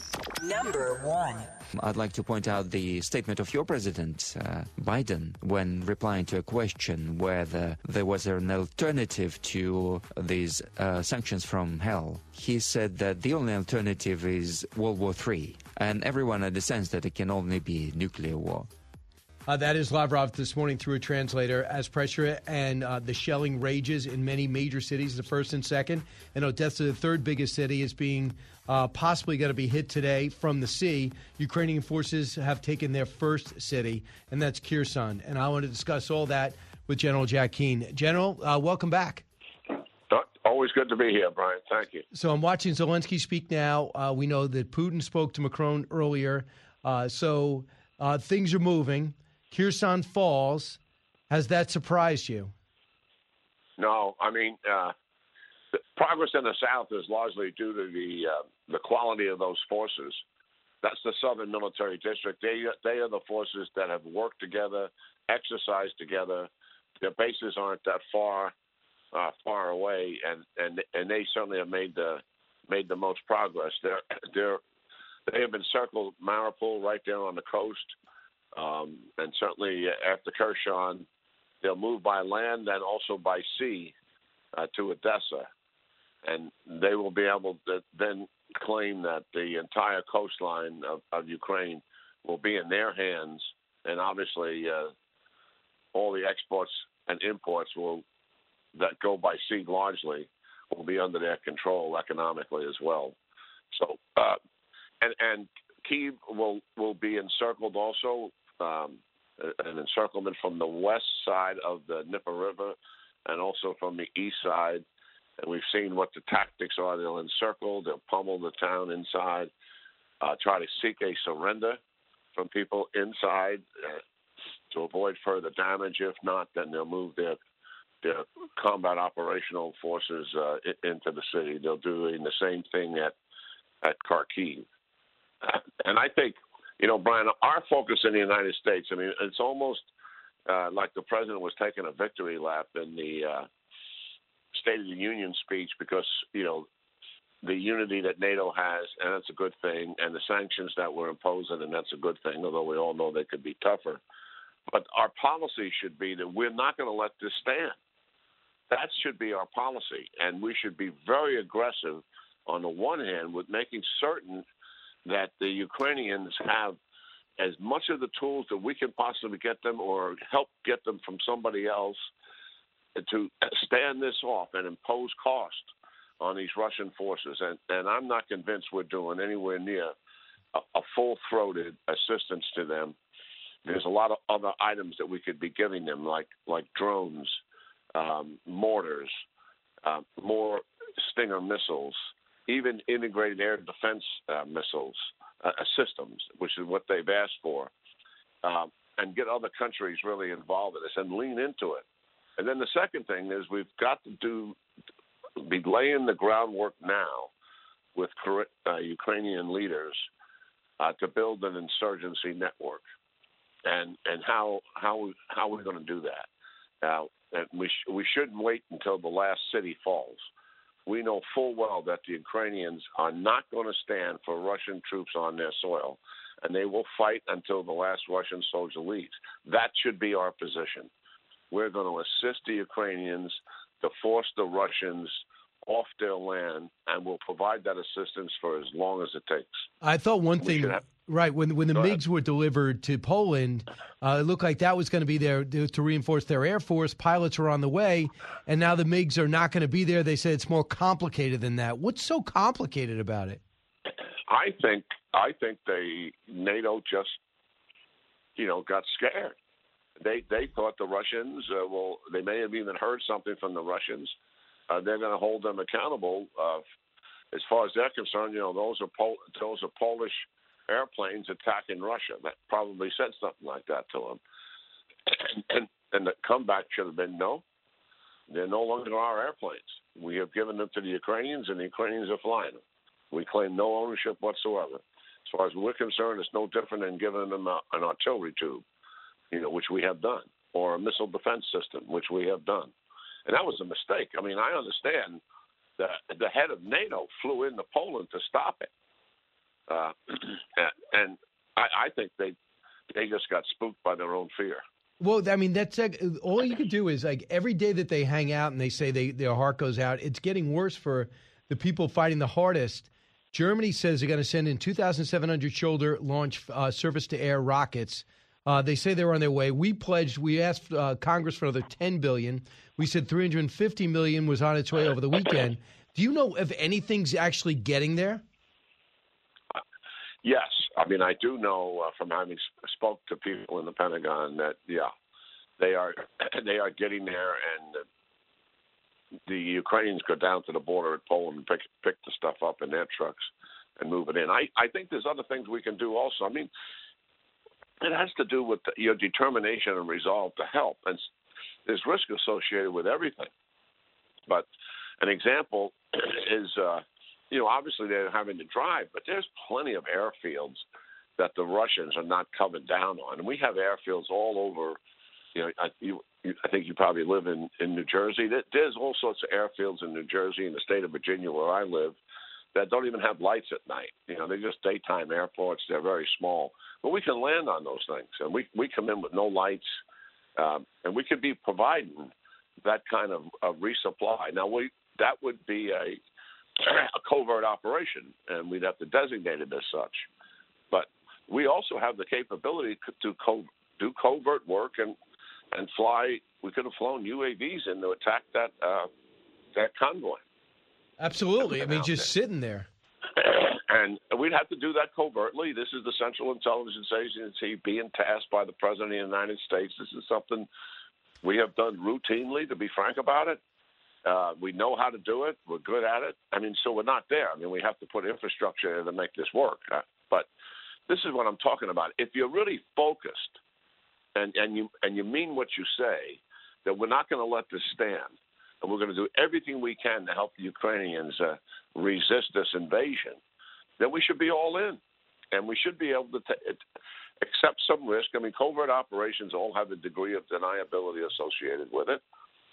Number 1. I'd like to point out the statement of your president, Biden, when replying to a question whether there was an alternative to these sanctions from hell. He said that the only alternative is World War III, and everyone understands that it can only be nuclear war. That is Lavrov this morning through a translator as pressure and the shelling rages in many major cities, the first and second. And Odessa, the third biggest city, is being possibly going to be hit today from the sea. Ukrainian forces have taken their first city, and that's Kherson. And I want to discuss all that with General Jack Keane. General, welcome back. Always good to be here, Brian. Thank you. So I'm watching Zelensky speak now. We know that Putin spoke to Macron earlier. So things are moving. Kherson falls. Has that surprised you? No, I mean, the progress in the South is largely due to the quality of those forces. That's the Southern Military District. They are the forces that have worked together, exercised together. Their bases aren't that far away, and they certainly have made the most progress. They have encircled Mariupol right there on the coast. And certainly after Kherson, they'll move by land and also by sea to Odessa. And they will be able to then claim that the entire coastline of Ukraine will be in their hands. And obviously, all the exports and imports that go by sea largely will be under their control economically as well. So, and Kyiv will be encircled also. An encirclement from the west side of the Dnieper River and also from the east side. And we've seen what the tactics are. They'll encircle, they'll pummel the town inside, try to seek a surrender from people inside to avoid further damage. If not, then they'll move their combat operational forces into the city. They'll do the same thing at Kharkiv. And I think, Brian, our focus in the United States, I mean, it's almost like the president was taking a victory lap in the State of the Union speech because, the unity that NATO has, and that's a good thing, and the sanctions that we're imposing, and that's a good thing, although we all know they could be tougher. But our policy should be that we're not going to let this stand. That should be our policy, and we should be very aggressive on the one hand with making certain that the Ukrainians have as much of the tools that we can possibly get them or help get them from somebody else to stand this off and impose cost on these Russian forces. And I'm not convinced we're doing anywhere near a full-throated assistance to them. There's a lot of other items that we could be giving them, like drones, mortars, more Stinger missiles, even integrated air defense missiles systems, which is what they've asked for, and get other countries really involved in this and lean into it. And then the second thing is we've got to be laying the groundwork now with Ukrainian leaders to build an insurgency network. And how we're going to do that. Now, we shouldn't wait until the last city falls. We know full well that the Ukrainians are not going to stand for Russian troops on their soil, and they will fight until the last Russian soldier leaves. That should be our position. We're going to assist the Ukrainians to force the Russians off their land, and we'll provide that assistance for as long as it takes. I thought one thing, right, when the MiGs were delivered to Poland, it looked like that was going to be there to reinforce their Air Force. Pilots were on the way, and now the MiGs are not going to be there. They said it's more complicated than that. What's so complicated about it? I think NATO just, got scared. They thought the Russians, they may have even heard something from the Russians. They're going to hold them accountable. As far as they're concerned, those are Polish airplanes attacking Russia. That probably said something like that to them. And the comeback should have been, no, they're no longer our airplanes. We have given them to the Ukrainians, and the Ukrainians are flying them. We claim no ownership whatsoever. As far as we're concerned, it's no different than giving them an artillery tube, which we have done, or a missile defense system, which we have done. And that was a mistake. I mean, I understand that the head of NATO flew into Poland to stop it. And I think they just got spooked by their own fear. Well, I mean, that's all you can do is every day that they hang out and they say their heart goes out, it's getting worse for the people fighting the hardest. Germany says they're going to send in 2,700 shoulder-launch surface-to-air rockets. They say they're on their way. We asked Congress for another $10 billion. We said $350 million was on its way over the weekend. Do you know if anything's actually getting there? Yes. I mean, I do know from having spoke to people in the Pentagon that, they are getting there, and the Ukrainians go down to the border at Poland and pick the stuff up in their trucks and move it in. I think there's other things we can do also. I mean, it has to do with your determination and resolve to help. And there's risk associated with everything. But an example is, obviously they're having to drive, but there's plenty of airfields that the Russians are not coming down on. And we have airfields all over. I think you probably live in New Jersey. There's all sorts of airfields in New Jersey and the state of Virginia where I live that don't even have lights at night. They're just daytime airports. They're very small. But we can land on those things, and we come in with no lights, and we could be providing that kind of resupply. Now, that would be a covert operation, and we'd have to designate it as such. But we also have the capability to do covert work and fly. We could have flown UAVs in to attack that convoy. Absolutely. I mean, just sitting there. And we'd have to do that covertly. This is the Central Intelligence Agency being tasked by the President of the United States. This is something we have done routinely, to be frank about it. We know how to do it. We're good at it. I mean, so we're not there. I mean, we have to put infrastructure in to make this work. But this is what I'm talking about. If you're really focused and you mean what you say, that we're not going to let this stand, and we're going to do everything we can to help the Ukrainians resist this invasion, then we should be all in. And we should be able to accept some risk. I mean, covert operations all have a degree of deniability associated with it.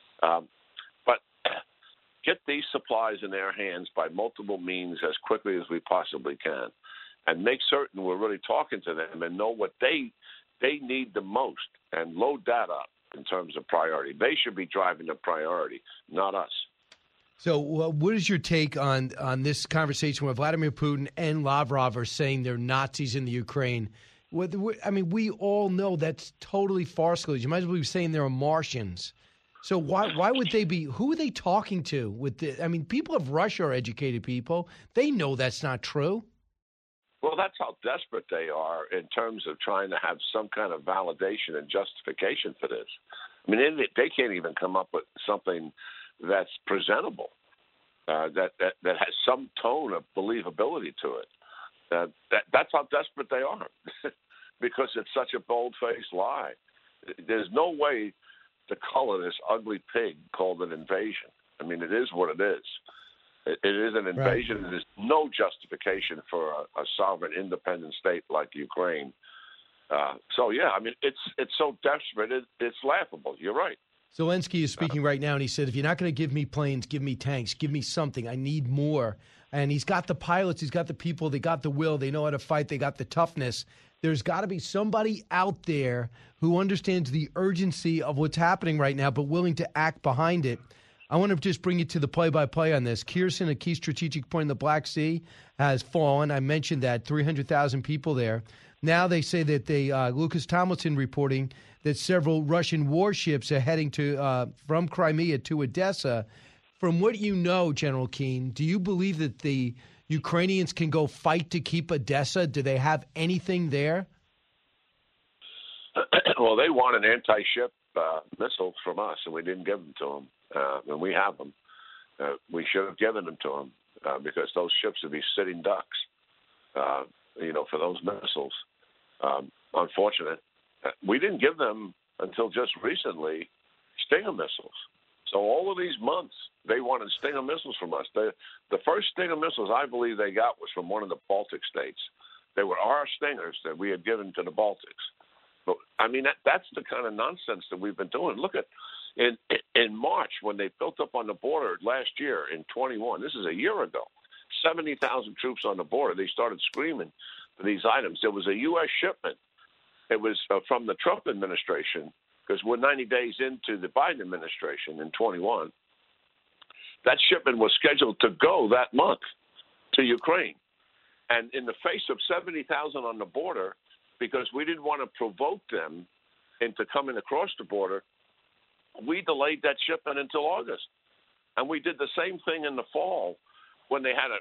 But get these supplies in their hands by multiple means as quickly as we possibly can, and make certain we're really talking to them and know what they need the most, and load that up in terms of priority. They should be driving the priority, not us. So what is your take on this conversation where Vladimir Putin and Lavrov are saying they're Nazis in the Ukraine? I mean, we all know that's totally farcical. You might as well be saying they're Martians. So why would they be? Who are they talking to? I mean, people of Russia are educated people. They know that's not true. Well, that's how desperate they are in terms of trying to have some kind of validation and justification for this. I mean, they can't even come up with something that's presentable, that has some tone of believability to it. That's how desperate they are, because it's such a bold-faced lie. There's no way to color this ugly pig called an invasion. I mean, it is what it is. It is an invasion. Right. There's no justification for a sovereign, independent state like Ukraine. So, yeah, I mean, it's so desperate, it's laughable. You're right. Zelensky is speaking right now, and he said, if you're not going to give me planes, give me tanks, give me something. I need more. And he's got the pilots, he's got the people, they got the will, they know how to fight, they got the toughness. There's got to be somebody out there who understands the urgency of what's happening right now, but willing to act behind it. I want to just bring you to the play-by-play on this. Kherson, a key strategic point in the Black Sea, has fallen. I mentioned that, 300,000 people there. Now they say that Lucas Tomlinson reporting that several Russian warships are heading from Crimea to Odessa. From what you know, General Keane, do you believe that the Ukrainians can go fight to keep Odessa? Do they have anything there? Well, they want an anti-ship missile from us, and we didn't give them to them. And we have them. We should have given them to them because those ships would be sitting ducks, for those missiles. Unfortunate. We didn't give them until just recently Stinger missiles. So all of these months, they wanted Stinger missiles from us. The first Stinger missiles I believe they got was from one of the Baltic states. They were our Stingers that we had given to the Baltics. But, I mean, that's the kind of nonsense that we've been doing. Look at in March when they built up on the border last year in 21. This is a year ago. 70,000 troops on the border. They started screaming for these items. There was a U.S. shipment. It was from the Trump administration, because we're 90 days into the Biden administration in 21. That shipment was scheduled to go that month to Ukraine. And in the face of 70,000 on the border, because we didn't want to provoke them into coming across the border, we delayed that shipment until August. And we did the same thing in the fall when they had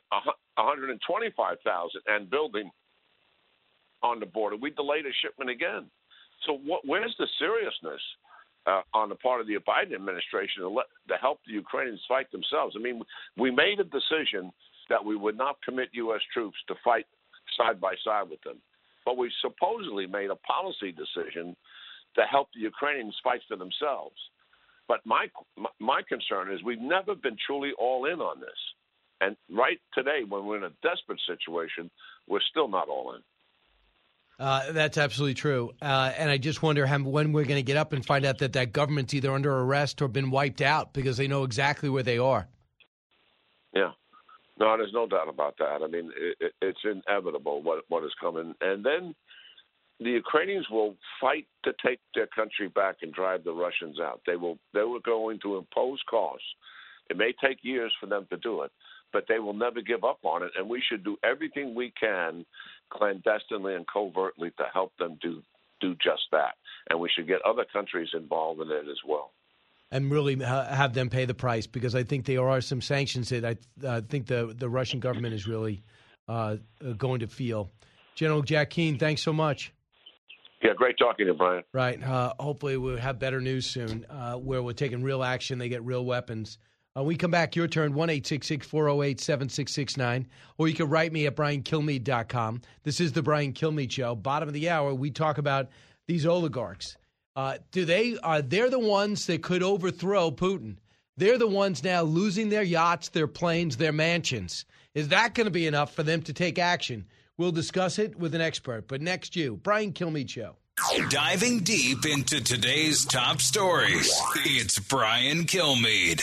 125,000 and building on the border. We delayed a shipment again. So where's the seriousness on the part of the Biden administration to help the Ukrainians fight themselves? I mean, we made a decision that we would not commit U.S. troops to fight side by side with them. But we supposedly made a policy decision to help the Ukrainians fight for themselves. But my concern is we've never been truly all in on this. And right today, when we're in a desperate situation, we're still not all in. That's absolutely true. And I just wonder when we're going to get up and find out that government's either under arrest or been wiped out, because they know exactly where they are. Yeah. No, there's no doubt about that. I mean, it's inevitable what is coming. And then the Ukrainians will fight to take their country back and drive the Russians out. They were going to impose costs. It may take years for them to do it, but they will never give up on it. And we should do everything we can clandestinely and covertly to help them do just that. And we should get other countries involved in it as well. And really have them pay the price, because I think there are some sanctions that I think the Russian government is really going to feel. General Jack Keane, thanks so much. Yeah, great talking to you, Brian. Right. Hopefully we'll have better news soon where we're taking real action. They get real weapons. When we come back, your turn, 1-866-408-7669. Or you can write me at BrianKilmeade.com. This is the Brian Kilmeade Show. Bottom of the hour, we talk about these oligarchs. They're the ones that could overthrow Putin. They're the ones now losing their yachts, their planes, their mansions. Is that going to be enough for them to take action? We'll discuss it with an expert. But next, Brian Kilmeade Show. Diving deep into today's top stories, it's Brian Kilmeade.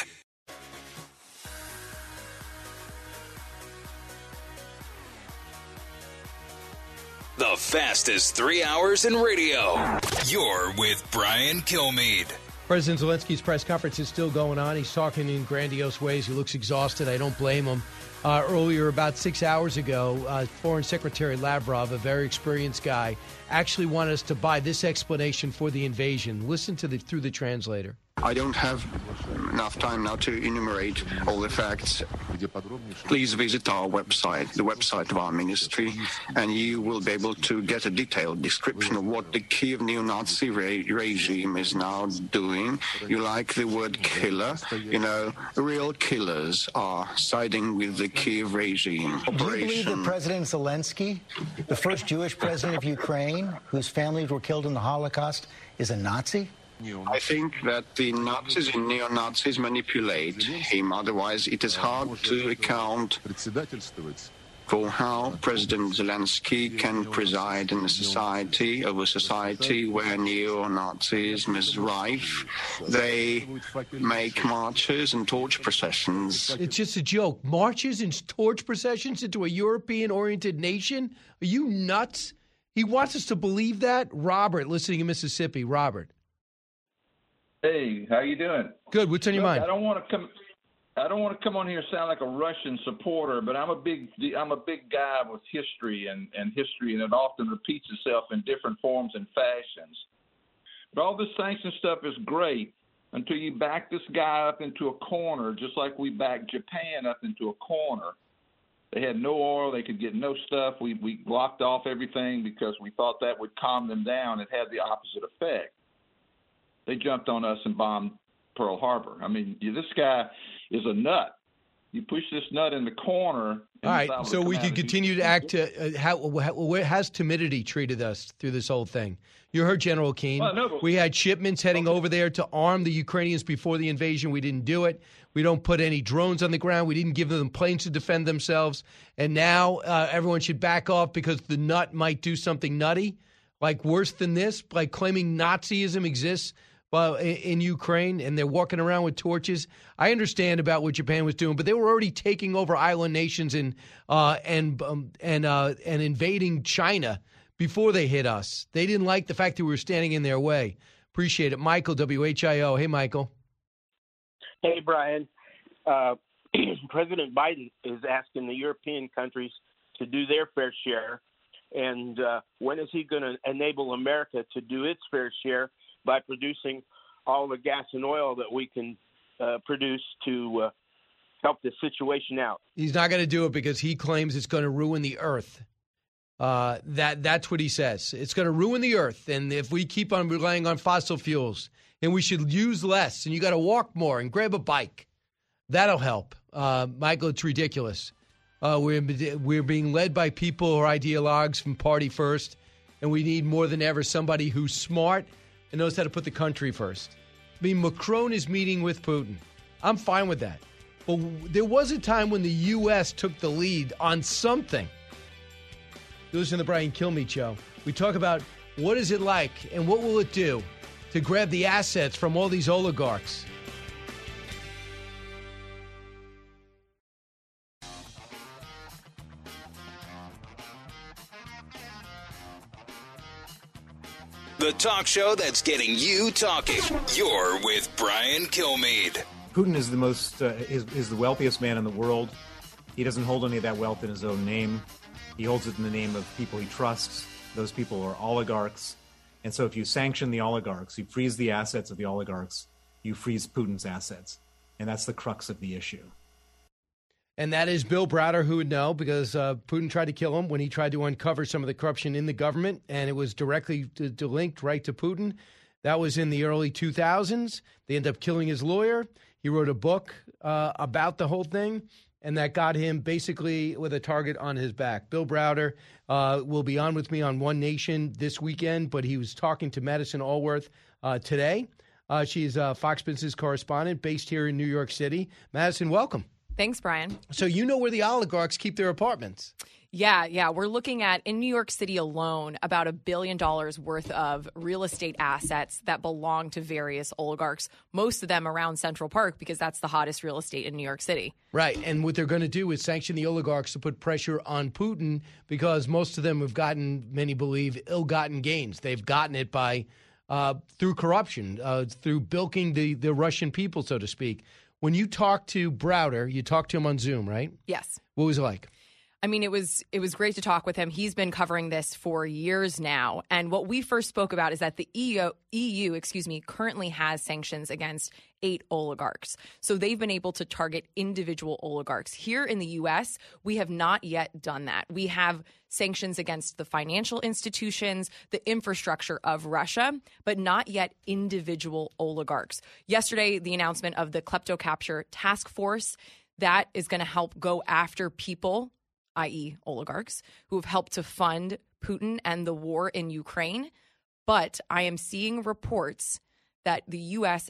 The fastest 3 hours in radio. You're with Brian Kilmeade. President Zelensky's press conference is still going on. He's talking in grandiose ways. He looks exhausted. I don't blame him. Earlier, about 6 hours ago, Foreign Secretary Lavrov, a very experienced guy, actually wanted us to buy this explanation for the invasion. Listen to through the translator. I don't have enough time now to enumerate all the facts. Please visit our website, the website of our ministry, and you will be able to get a detailed description of what the Kiev neo-Nazi regime is now doing. You like the word killer? You know, real killers are siding with the Kiev regime. Do you believe that President Zelensky, the first Jewish president of Ukraine, whose families were killed in the Holocaust, is a Nazi? I think that the Nazis and neo-Nazis manipulate him. Otherwise, it is hard to account for how President Zelensky can preside in a society where neo-Nazism is rife. They make marches and torch processions. It's just a joke. Marches and torch processions into a European-oriented nation? Are you nuts? He wants us to believe that? Robert, listening in Mississippi. Robert. Hey, how you doing? Good. What's on your mind? I don't want to come on here and sound like a Russian supporter, but I'm a big guy with history and history, and it often repeats itself in different forms and fashions. But all this sanction stuff is great until you back this guy up into a corner, just like we backed Japan up into a corner. They had no oil. They could get no stuff. We blocked off everything because we thought that would calm them down. It had the opposite effect. They jumped on us and bombed Pearl Harbor. I mean, this guy is a nut. You push this nut in the corner. All right, so we can continue to act. How has timidity treated us through this whole thing? You heard General Keane. Well, no, we had shipments heading over there to arm the Ukrainians before the invasion. We didn't do it. We don't put any drones on the ground. We didn't give them planes to defend themselves. And now everyone should back off because the nut might do something nutty, like worse than this, like claiming Nazism exists in Ukraine, and they're walking around with torches. I understand about what Japan was doing, but they were already taking over island nations and invading China before they hit us. They didn't like the fact that we were standing in their way. Appreciate it. Michael, WHIO. Hey, Michael. Hey, Brian. President Biden is asking the European countries to do their fair share. And when is he going to enable America to do its fair share by producing all the gas and oil that we can produce to help the situation out? He's not going to do it because he claims it's going to ruin the earth. That's what he says. It's going to ruin the earth. And if we keep on relying on fossil fuels, and we should use less, and you got to walk more and grab a bike, that'll help. Michael, it's ridiculous. We're being led by people who are ideologues from Party First, and we need more than ever somebody who's smart and knows how to put the country first. I mean, Macron is meeting with Putin. I'm fine with that. But there was a time when the U.S. took the lead on something. You listen to the Brian Kilmeade Show. We talk about what is it like and what will it do to grab the assets from all these oligarchs. The talk show that's getting you talking. You're with Brian Kilmeade. Putin is the most is the wealthiest man in the world. He doesn't hold any of that wealth in his own name. He holds it in the name of people he trusts. Those people are oligarchs. And so if you sanction the oligarchs, you freeze the assets of the oligarchs, you freeze Putin's assets. And that's the crux of the issue. And that is Bill Browder, who would know, because Putin tried to kill him when he tried to uncover some of the corruption in the government, and it was directly linked right to Putin. That was in the early 2000s. They ended up killing his lawyer. He wrote a book about the whole thing, and that got him basically with a target on his back. Bill Browder will be on with me on One Nation this weekend, but he was talking to Madison Allworth today. She's a Fox Business correspondent based here in New York City. Madison, welcome. Thanks, Brian. So you know where the oligarchs keep their apartments. Yeah. We're looking at, in New York City alone, about $1 billion worth of real estate assets that belong to various oligarchs, most of them around Central Park because that's the hottest real estate in New York City. Right. And what they're going to do is sanction the oligarchs to put pressure on Putin because most of them have gotten, many believe, ill-gotten gains. They've gotten it by through corruption, through bilking the Russian people, so to speak. When you talk to Browder, you talked to him on Zoom, right? Yes. What was it like? I mean, it was great to talk with him. He's been covering this for years now. And what we first spoke about is that the EU, currently has sanctions against 8 oligarchs. So they've been able to target individual oligarchs. Here in the U.S., we have not yet done that. We have sanctions against the financial institutions, the infrastructure of Russia, but not yet individual oligarchs. Yesterday, the announcement of the Kleptocapture Task Force, that is going to help go after people, i.e. oligarchs, who have helped to fund Putin and the war in Ukraine. But I am seeing reports that the U.S.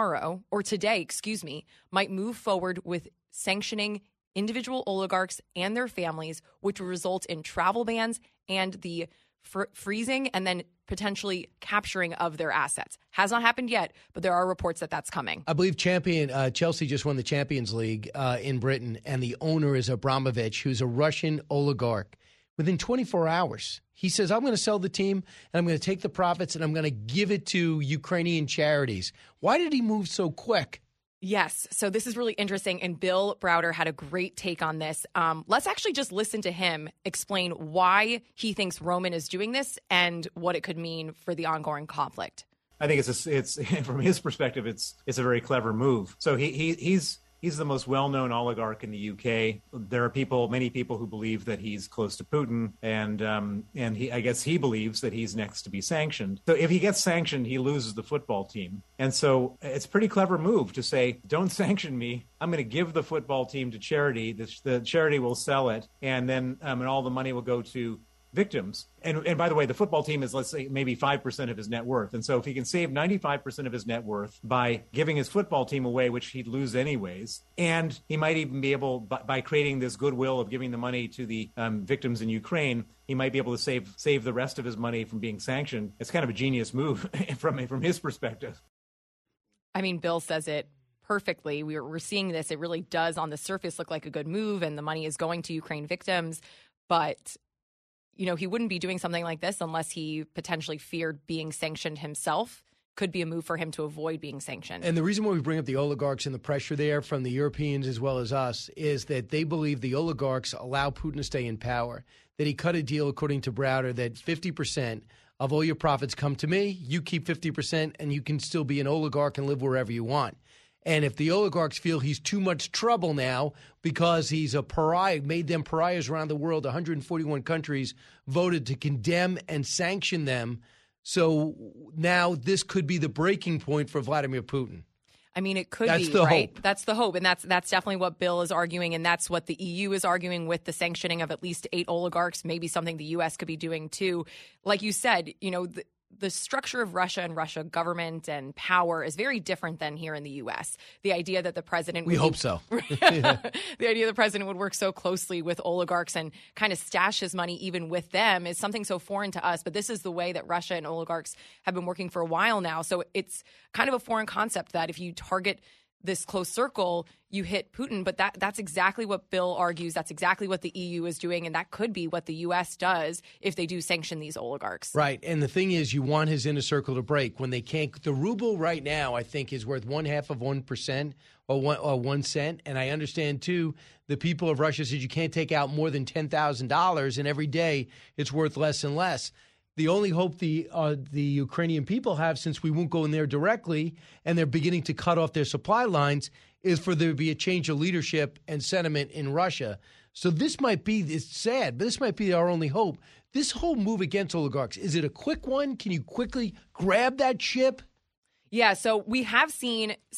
today, might move forward with sanctioning individual oligarchs and their families, which will result in travel bans and the freezing and then potentially capturing of their assets. Has not happened yet, but there are reports that that's coming. I believe Chelsea just won the Champions League in Britain, and the owner is Abramovich, who's a Russian oligarch. Within 24 hours, he says, I'm going to sell the team, and I'm going to take the profits, and I'm going to give it to Ukrainian charities. Why did he move so quick? Yes. So this is really interesting. And Bill Browder had a great take on this. Let's actually just listen to him explain why he thinks Roman is doing this and what it could mean for the ongoing conflict. I think it's from his perspective, it's a very clever move. So he's the most well-known oligarch in the UK. There are many people who believe that he's close to Putin, and I guess he believes that he's next to be sanctioned. So if he gets sanctioned, he loses the football team. And so it's a pretty clever move to say, don't sanction me. I'm going to give the football team to charity. The charity will sell it, and then and all the money will go to victims. And by the way, the football team is, let's say, maybe 5% of his net worth. And so if he can save 95% of his net worth by giving his football team away, which he'd lose anyways, and he might even be able, by creating this goodwill of giving the money to the victims in Ukraine, he might be able to save the rest of his money from being sanctioned. It's kind of a genius move from his perspective. I mean, Bill says it perfectly. We're seeing this. It really does on the surface look like a good move, and the money is going to Ukraine victims. But he wouldn't be doing something like this unless he potentially feared being sanctioned himself. Could be a move for him to avoid being sanctioned. And the reason why we bring up the oligarchs and the pressure there from the Europeans as well as us is that they believe the oligarchs allow Putin to stay in power, that he cut a deal, according to Browder, that 50% of all your profits come to me, you keep 50%, and you can still be an oligarch and live wherever you want. And if the oligarchs feel he's too much trouble now because he's a pariah, made them pariahs around the world, 141 countries voted to condemn and sanction them. So now this could be the breaking point for Vladimir Putin. I mean, it could be, right? Hope. That's the hope. And that's definitely what Bill is arguing. And that's what the EU is arguing with the sanctioning of at least 8 oligarchs, maybe something the U.S. could be doing too. Like you said, the structure of Russia and Russia government and power is very different than here in the U.S. The idea that the president We hope so. The idea the president would work so closely with oligarchs and kind of stash his money even with them is something so foreign to us. But this is the way that Russia and oligarchs have been working for a while now. So it's kind of a foreign concept that if you target this close circle, you hit Putin. But that's exactly what Bill argues. That's exactly what the EU is doing. And that could be what the U.S. does if they do sanction these oligarchs. Right. And the thing is, you want his inner circle to break. When they can't, the ruble right now, I think, is worth 0.5% or 1 cent. And I understand, too, the people of Russia said you can't take out more than $10,000. And every day it's worth less and less. The only hope the Ukrainian people have, since we won't go in there directly and they're beginning to cut off their supply lines, is for there to be a change of leadership and sentiment in Russia. So this might be, it's sad, but this might be our only hope. This whole move against oligarchs, is it a quick one? Can you quickly grab that ship? Yeah, so we have seen,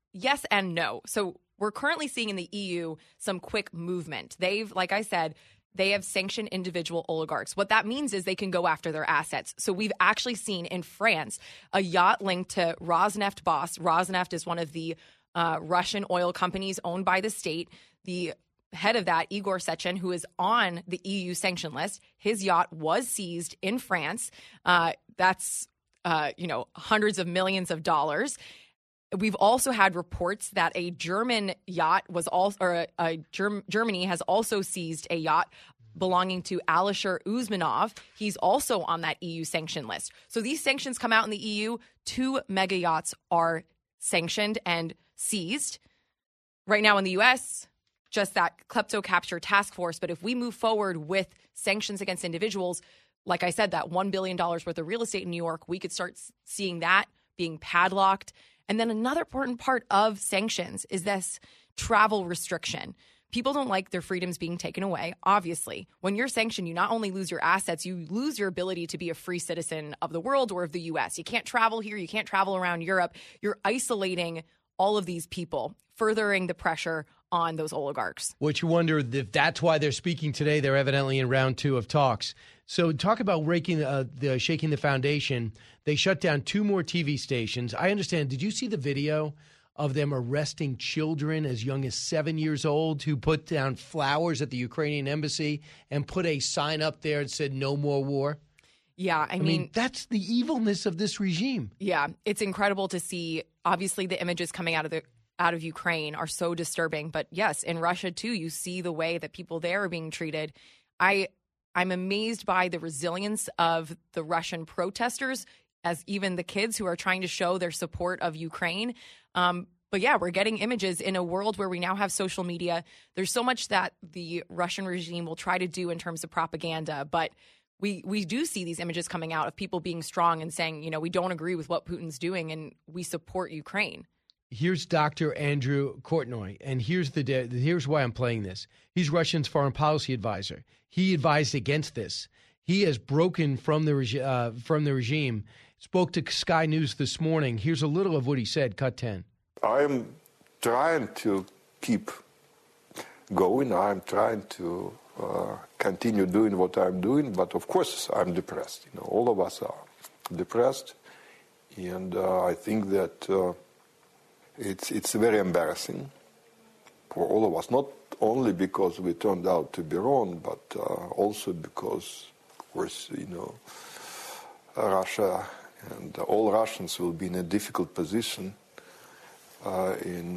yes and no. So we're currently seeing in the EU some quick movement. They've, like I said, they have sanctioned individual oligarchs. What that means is they can go after their assets. So we've actually seen in France a yacht linked to Rosneft boss. Rosneft is one of the Russian oil companies owned by the state. The head of that, Igor Sechin, who is on the EU sanction list, his yacht was seized in France. That's hundreds of millions of dollars. We've also had reports that a German yacht was also, Germany has also seized a yacht belonging to Alisher Usmanov. He's also on that EU sanction list. So these sanctions come out in the EU. 2 mega yachts are sanctioned and seized. Right now in the U.S., just that klepto capture task force. But if we move forward with sanctions against individuals, like I said, that $1 billion worth of real estate in New York, we could start seeing that being padlocked. And then another important part of sanctions is this travel restriction. People don't like their freedoms being taken away, obviously. When you're sanctioned, you not only lose your assets, you lose your ability to be a free citizen of the world or of the U.S. You can't travel here. You can't travel around Europe. You're isolating all of these people, furthering the pressure on those oligarchs. Which you wonder if that's why they're speaking today. They're evidently in round 2 of talks. So talk about shaking the foundation. They shut down 2 more TV stations. I understand. Did you see the video of them arresting children as young as 7 years old who put down flowers at the Ukrainian embassy and put a sign up there that said "No more war"? Yeah, I mean, that's the evilness of this regime. Yeah, it's incredible to see. Obviously, the images coming out of Ukraine are so disturbing. But yes, in Russia, too, you see the way that people there are being treated. I'm amazed by the resilience of the Russian protesters, as even the kids who are trying to show their support of Ukraine. But yeah, we're getting images in a world where we now have social media. There's so much that the Russian regime will try to do in terms of propaganda. But we do see these images coming out of people being strong and saying, we don't agree with what Putin's doing and we support Ukraine. Here's Dr. Andrew Kortnoy, and here's why I'm playing this. He's Russia's foreign policy advisor. He advised against this. He has broken from the regime. Spoke to Sky News this morning. Here's a little of what he said. Cut 10. I'm trying to keep going. I'm trying to continue doing what I'm doing, but of course I'm depressed. All of us are depressed, and I think that. It's very embarrassing for all of us, not only because we turned out to be wrong, but also because, of course, Russia and all Russians will be in a difficult position in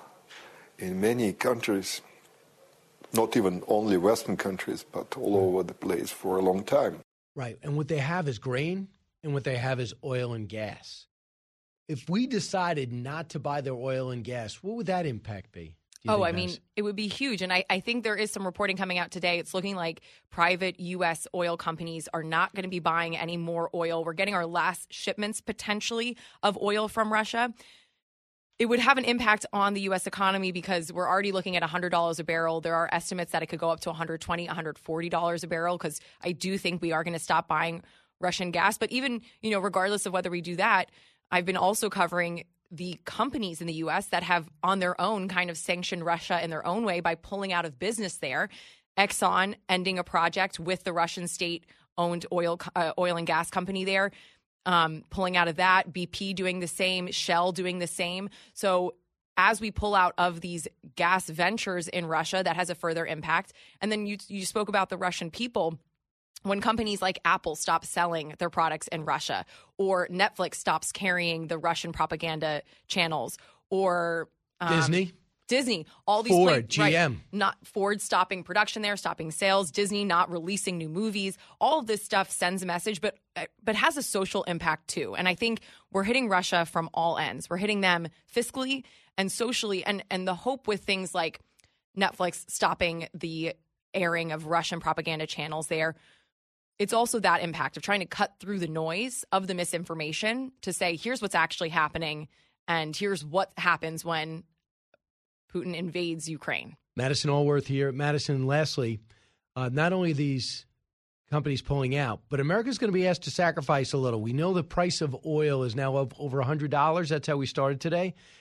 many countries, not even only Western countries, but all over the place for a long time. Right, and what they have is grain, and what they have is oil and gas. If we decided not to buy their oil and gas, what would that impact be? It would be huge. And I think there is some reporting coming out today. It's looking like private U.S. oil companies are not going to be buying any more oil. We're getting our last shipments, potentially, of oil from Russia. It would have an impact on the U.S. economy because we're already looking at $100 a barrel. There are estimates that it could go up to $120, $140 a barrel because I do think we are going to stop buying Russian gas. But even, regardless of whether we do that, I've been also covering the companies in the U.S. that have on their own kind of sanctioned Russia in their own way by pulling out of business there. Exxon ending a project with the Russian state-owned oil and gas company there, pulling out of that. BP doing the same, Shell doing the same. So as we pull out of these gas ventures in Russia, that has a further impact. And then you spoke about the Russian people. When companies like Apple stop selling their products in Russia, or Netflix stops carrying the Russian propaganda channels, or Disney, all these Ford, GM, right, not Ford stopping production there, stopping sales, Disney not releasing new movies, all of this stuff sends a message, but has a social impact too. And I think we're hitting Russia from all ends. We're hitting them fiscally and socially, and the hope with things like Netflix stopping the airing of Russian propaganda channels there. It's also that impact of trying to cut through the noise of the misinformation to say, here's what's actually happening, and here's what happens when Putin invades Ukraine. Madison Allworth here. Madison, lastly, not only these companies pulling out, but America's going to be asked to sacrifice a little. We know the price of oil is now up over $100. That's how we started today.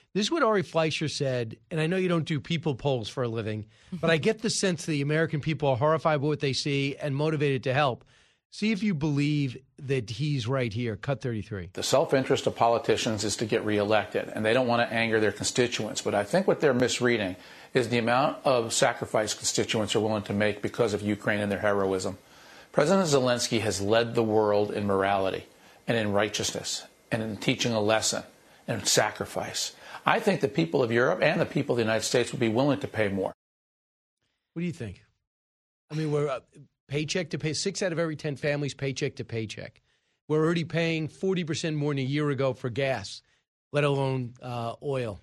This is what Ari Fleischer said, and I know you don't do people polls for a living, but I get the sense that the American people are horrified by what they see and motivated to help. See if you believe that he's right here. Cut 33. The self-interest of politicians is to get reelected, and they don't want to anger their constituents. But I think what they're misreading is the amount of sacrifice constituents are willing to make because of Ukraine and their heroism. President Zelensky has led the world in morality and in righteousness and in teaching a lesson and sacrifice. I think the people of Europe and the people of the United States would be willing to pay more. What do you think? I mean, we're paycheck to pay. 6 out of every 10 families, paycheck to paycheck. We're already paying 40% more than a year ago for gas, let alone oil.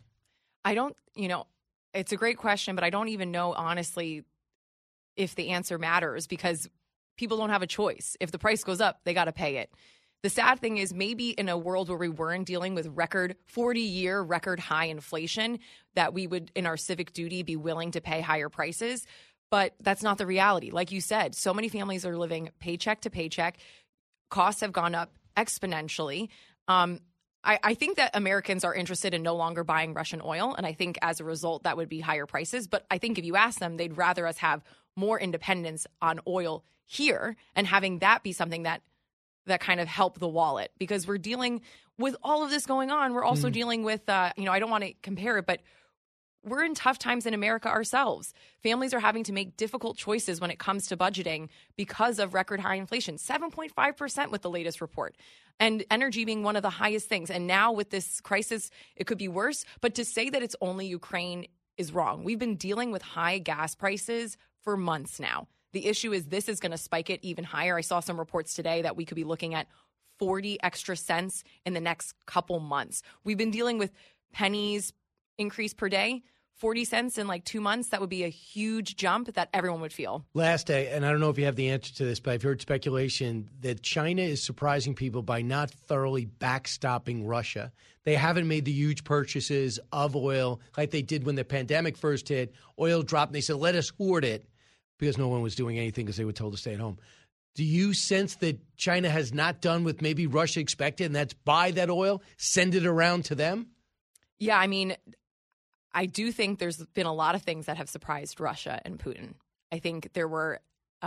It's a great question, but I don't even know, honestly, if the answer matters because people don't have a choice. If the price goes up, they got to pay it. The sad thing is maybe in a world where we weren't dealing with 40-year record high inflation, that we would, in our civic duty, be willing to pay higher prices. But that's not the reality. Like you said, so many families are living paycheck to paycheck. Costs have gone up exponentially. I think that Americans are interested in no longer buying Russian oil, and I think as a result that would be higher prices. But I think if you ask them, they'd rather us have more independence on oil here and having that be something that kind of help the wallet, because we're dealing with all of this going on. We're also dealing with, I don't want to compare it, but we're in tough times in America ourselves. Families are having to make difficult choices when it comes to budgeting because of record high inflation, 7.5% with the latest report, and energy being one of the highest things. And now with this crisis, it could be worse. But to say that it's only Ukraine is wrong. We've been dealing with high gas prices for months now. The issue is this is going to spike it even higher. I saw some reports today that we could be looking at 40 extra cents in the next couple months. We've been dealing with pennies increase per day. 40 cents in like 2 months, that would be a huge jump that everyone would feel. Last day, and I don't know if you have the answer to this, but I've heard speculation that China is surprising people by not thoroughly backstopping Russia. They haven't made the huge purchases of oil like they did when the pandemic first hit. Oil dropped, and they said, let us hoard it, because no one was doing anything because they were told to stay at home. Do you sense that China has not done what maybe Russia expected, and that's buy that oil, send it around to them? Yeah, I mean, I do think there's been a lot of things that have surprised Russia and Putin. I think there were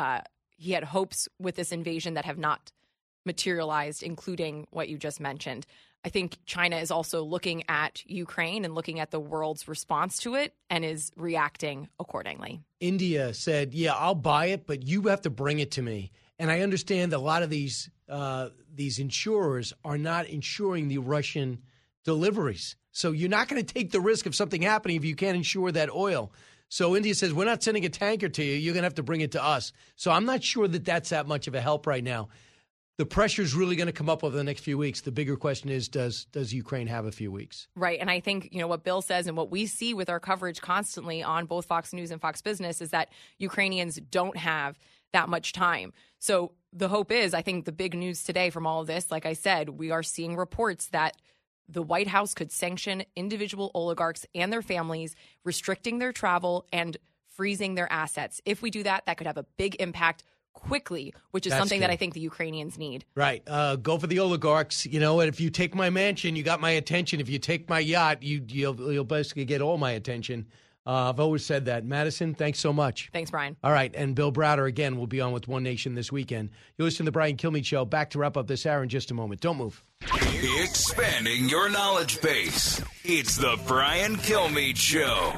he had hopes with this invasion that have not materialized, including what you just mentioned. I think China is also looking at Ukraine and looking at the world's response to it and is reacting accordingly. India said, yeah, I'll buy it, but you have to bring it to me. And I understand that a lot of these insurers are not insuring the Russian deliveries. So you're not going to take the risk of something happening if you can't insure that oil. So India says, we're not sending a tanker to you. You're going to have to bring it to us. So I'm not sure that that's that much of a help right now. The pressure is really going to come up over the next few weeks. The bigger question is, does Ukraine have a few weeks? Right. And I think, what Bill says and what we see with our coverage constantly on both Fox News and Fox Business is that Ukrainians don't have that much time. So the hope is, I think the big news today from all of this, like I said, we are seeing reports that the White House could sanction individual oligarchs and their families, restricting their travel and freezing their assets. If we do that, that could have a big impact quickly, which is something that I think the Ukrainians need. Right. Go for the oligarchs. And if you take my mansion, you got my attention. If you take my yacht, you'll basically get all my attention. I've always said that. Madison, thanks so much. Thanks, Brian. All right. And Bill Browder, again, will be on with One Nation this weekend. You'll listen to the Brian Kilmeade Show. Back to wrap up this hour in just a moment. Don't move. Expanding your knowledge base. It's the Brian Kilmeade Show.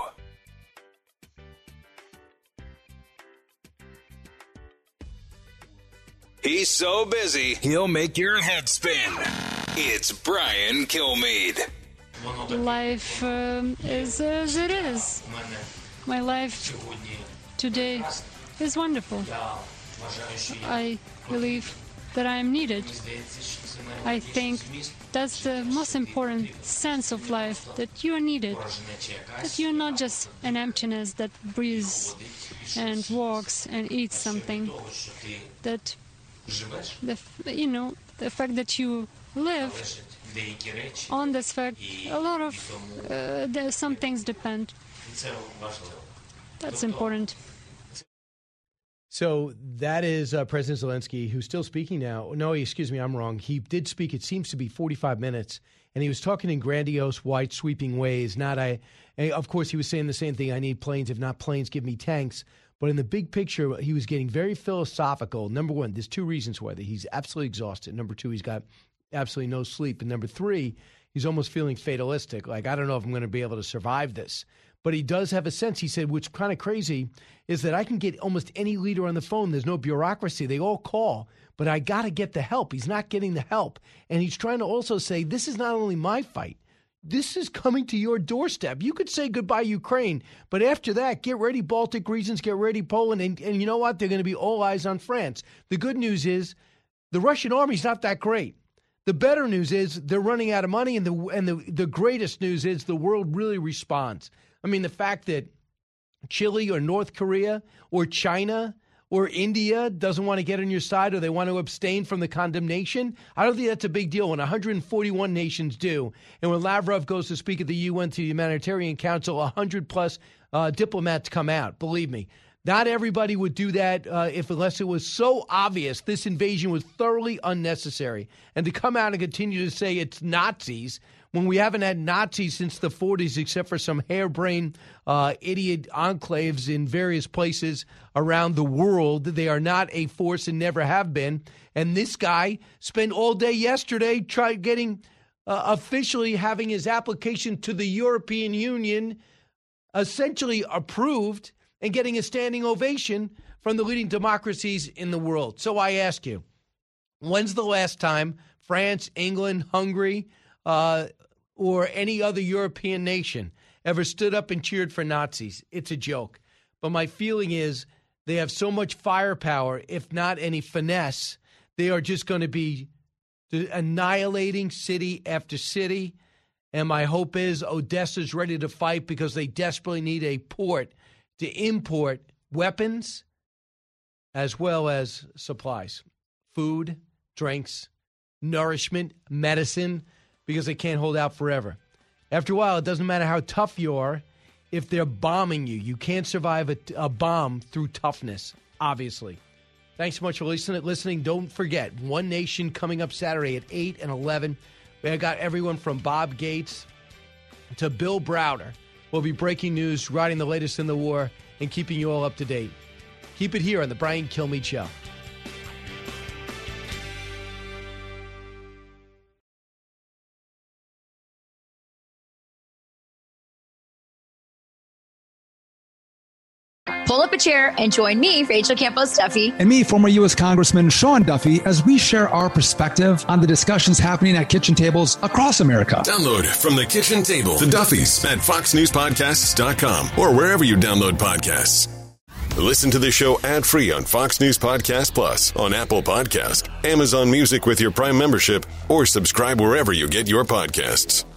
He's so busy, he'll make your head spin. It's Brian Kilmeade. Life is as it is. My life today is wonderful. I believe that I am needed. I think that's the most important sense of life, that you are needed. That you're not just an emptiness that breathes and walks and eats something. That the fact that you live, on this fact, a lot of some things depend. That's important. So that is President Zelensky, who's still speaking now. No, excuse me, I'm wrong. He did speak, it seems to be 45 minutes, and he was talking in grandiose, wide, sweeping ways. Of course, he was saying the same thing, I need planes. If not planes, give me tanks. But in the big picture, he was getting very philosophical. Number one, there's two reasons why. He's absolutely exhausted. Number two, he's got absolutely no sleep. And number three, he's almost feeling fatalistic. Like, I don't know if I'm going to be able to survive this. But he does have a sense. He said, what's kind of crazy is that I can get almost any leader on the phone. There's no bureaucracy. They all call, but I got to get the help. He's not getting the help. And he's trying to also say, this is not only my fight. This is coming to your doorstep. You could say goodbye, Ukraine, but after that, get ready, Baltic regions, get ready, Poland. And you know what? They're going to be all eyes on France. The good news is the Russian army's not that great. The better news is they're running out of money. And the greatest news is the world really responds. I mean, the fact that Chile or North Korea or China or India doesn't want to get on your side or they want to abstain from the condemnation, I don't think that's a big deal when 141 nations do. And when Lavrov goes to speak at the UN to the Humanitarian Council, 100-plus diplomats come out. Believe me, not everybody would do that unless it was so obvious this invasion was thoroughly unnecessary. And to come out and continue to say it's Nazis when we haven't had Nazis since the 40s except for some harebrained idiot enclaves in various places around the world. They are not a force and never have been. And this guy spent all day yesterday officially having his application to the European Union essentially approved and getting a standing ovation from the leading democracies in the world. So I ask you, when's the last time France, England, Hungary, or any other European nation ever stood up and cheered for Nazis? It's a joke. But my feeling is they have so much firepower, if not any finesse, they are just going to be annihilating city after city. And my hope is Odessa's ready to fight because they desperately need a port to import weapons as well as supplies, food, drinks, nourishment, medicine, because they can't hold out forever. After a while, it doesn't matter how tough you are. If they're bombing you, you can't survive a bomb through toughness, obviously. Thanks so much for listening. Don't forget, One Nation coming up Saturday at 8 and 11. We got everyone from Bob Gates to Bill Browder. We'll be breaking news, writing the latest in the war, and keeping you all up to date. Keep it here on the Brian Kilmeade Show. Pull up a chair and join me, Rachel Campos Duffy, and me, former U.S. Congressman Sean Duffy, as we share our perspective on the discussions happening at kitchen tables across America. Download From the Kitchen Table, The Duffys, at foxnewspodcasts.com or wherever you download podcasts. Listen to the show ad-free on Fox News Podcast Plus, on Apple Podcast, Amazon Music with your Prime membership, or subscribe wherever you get your podcasts.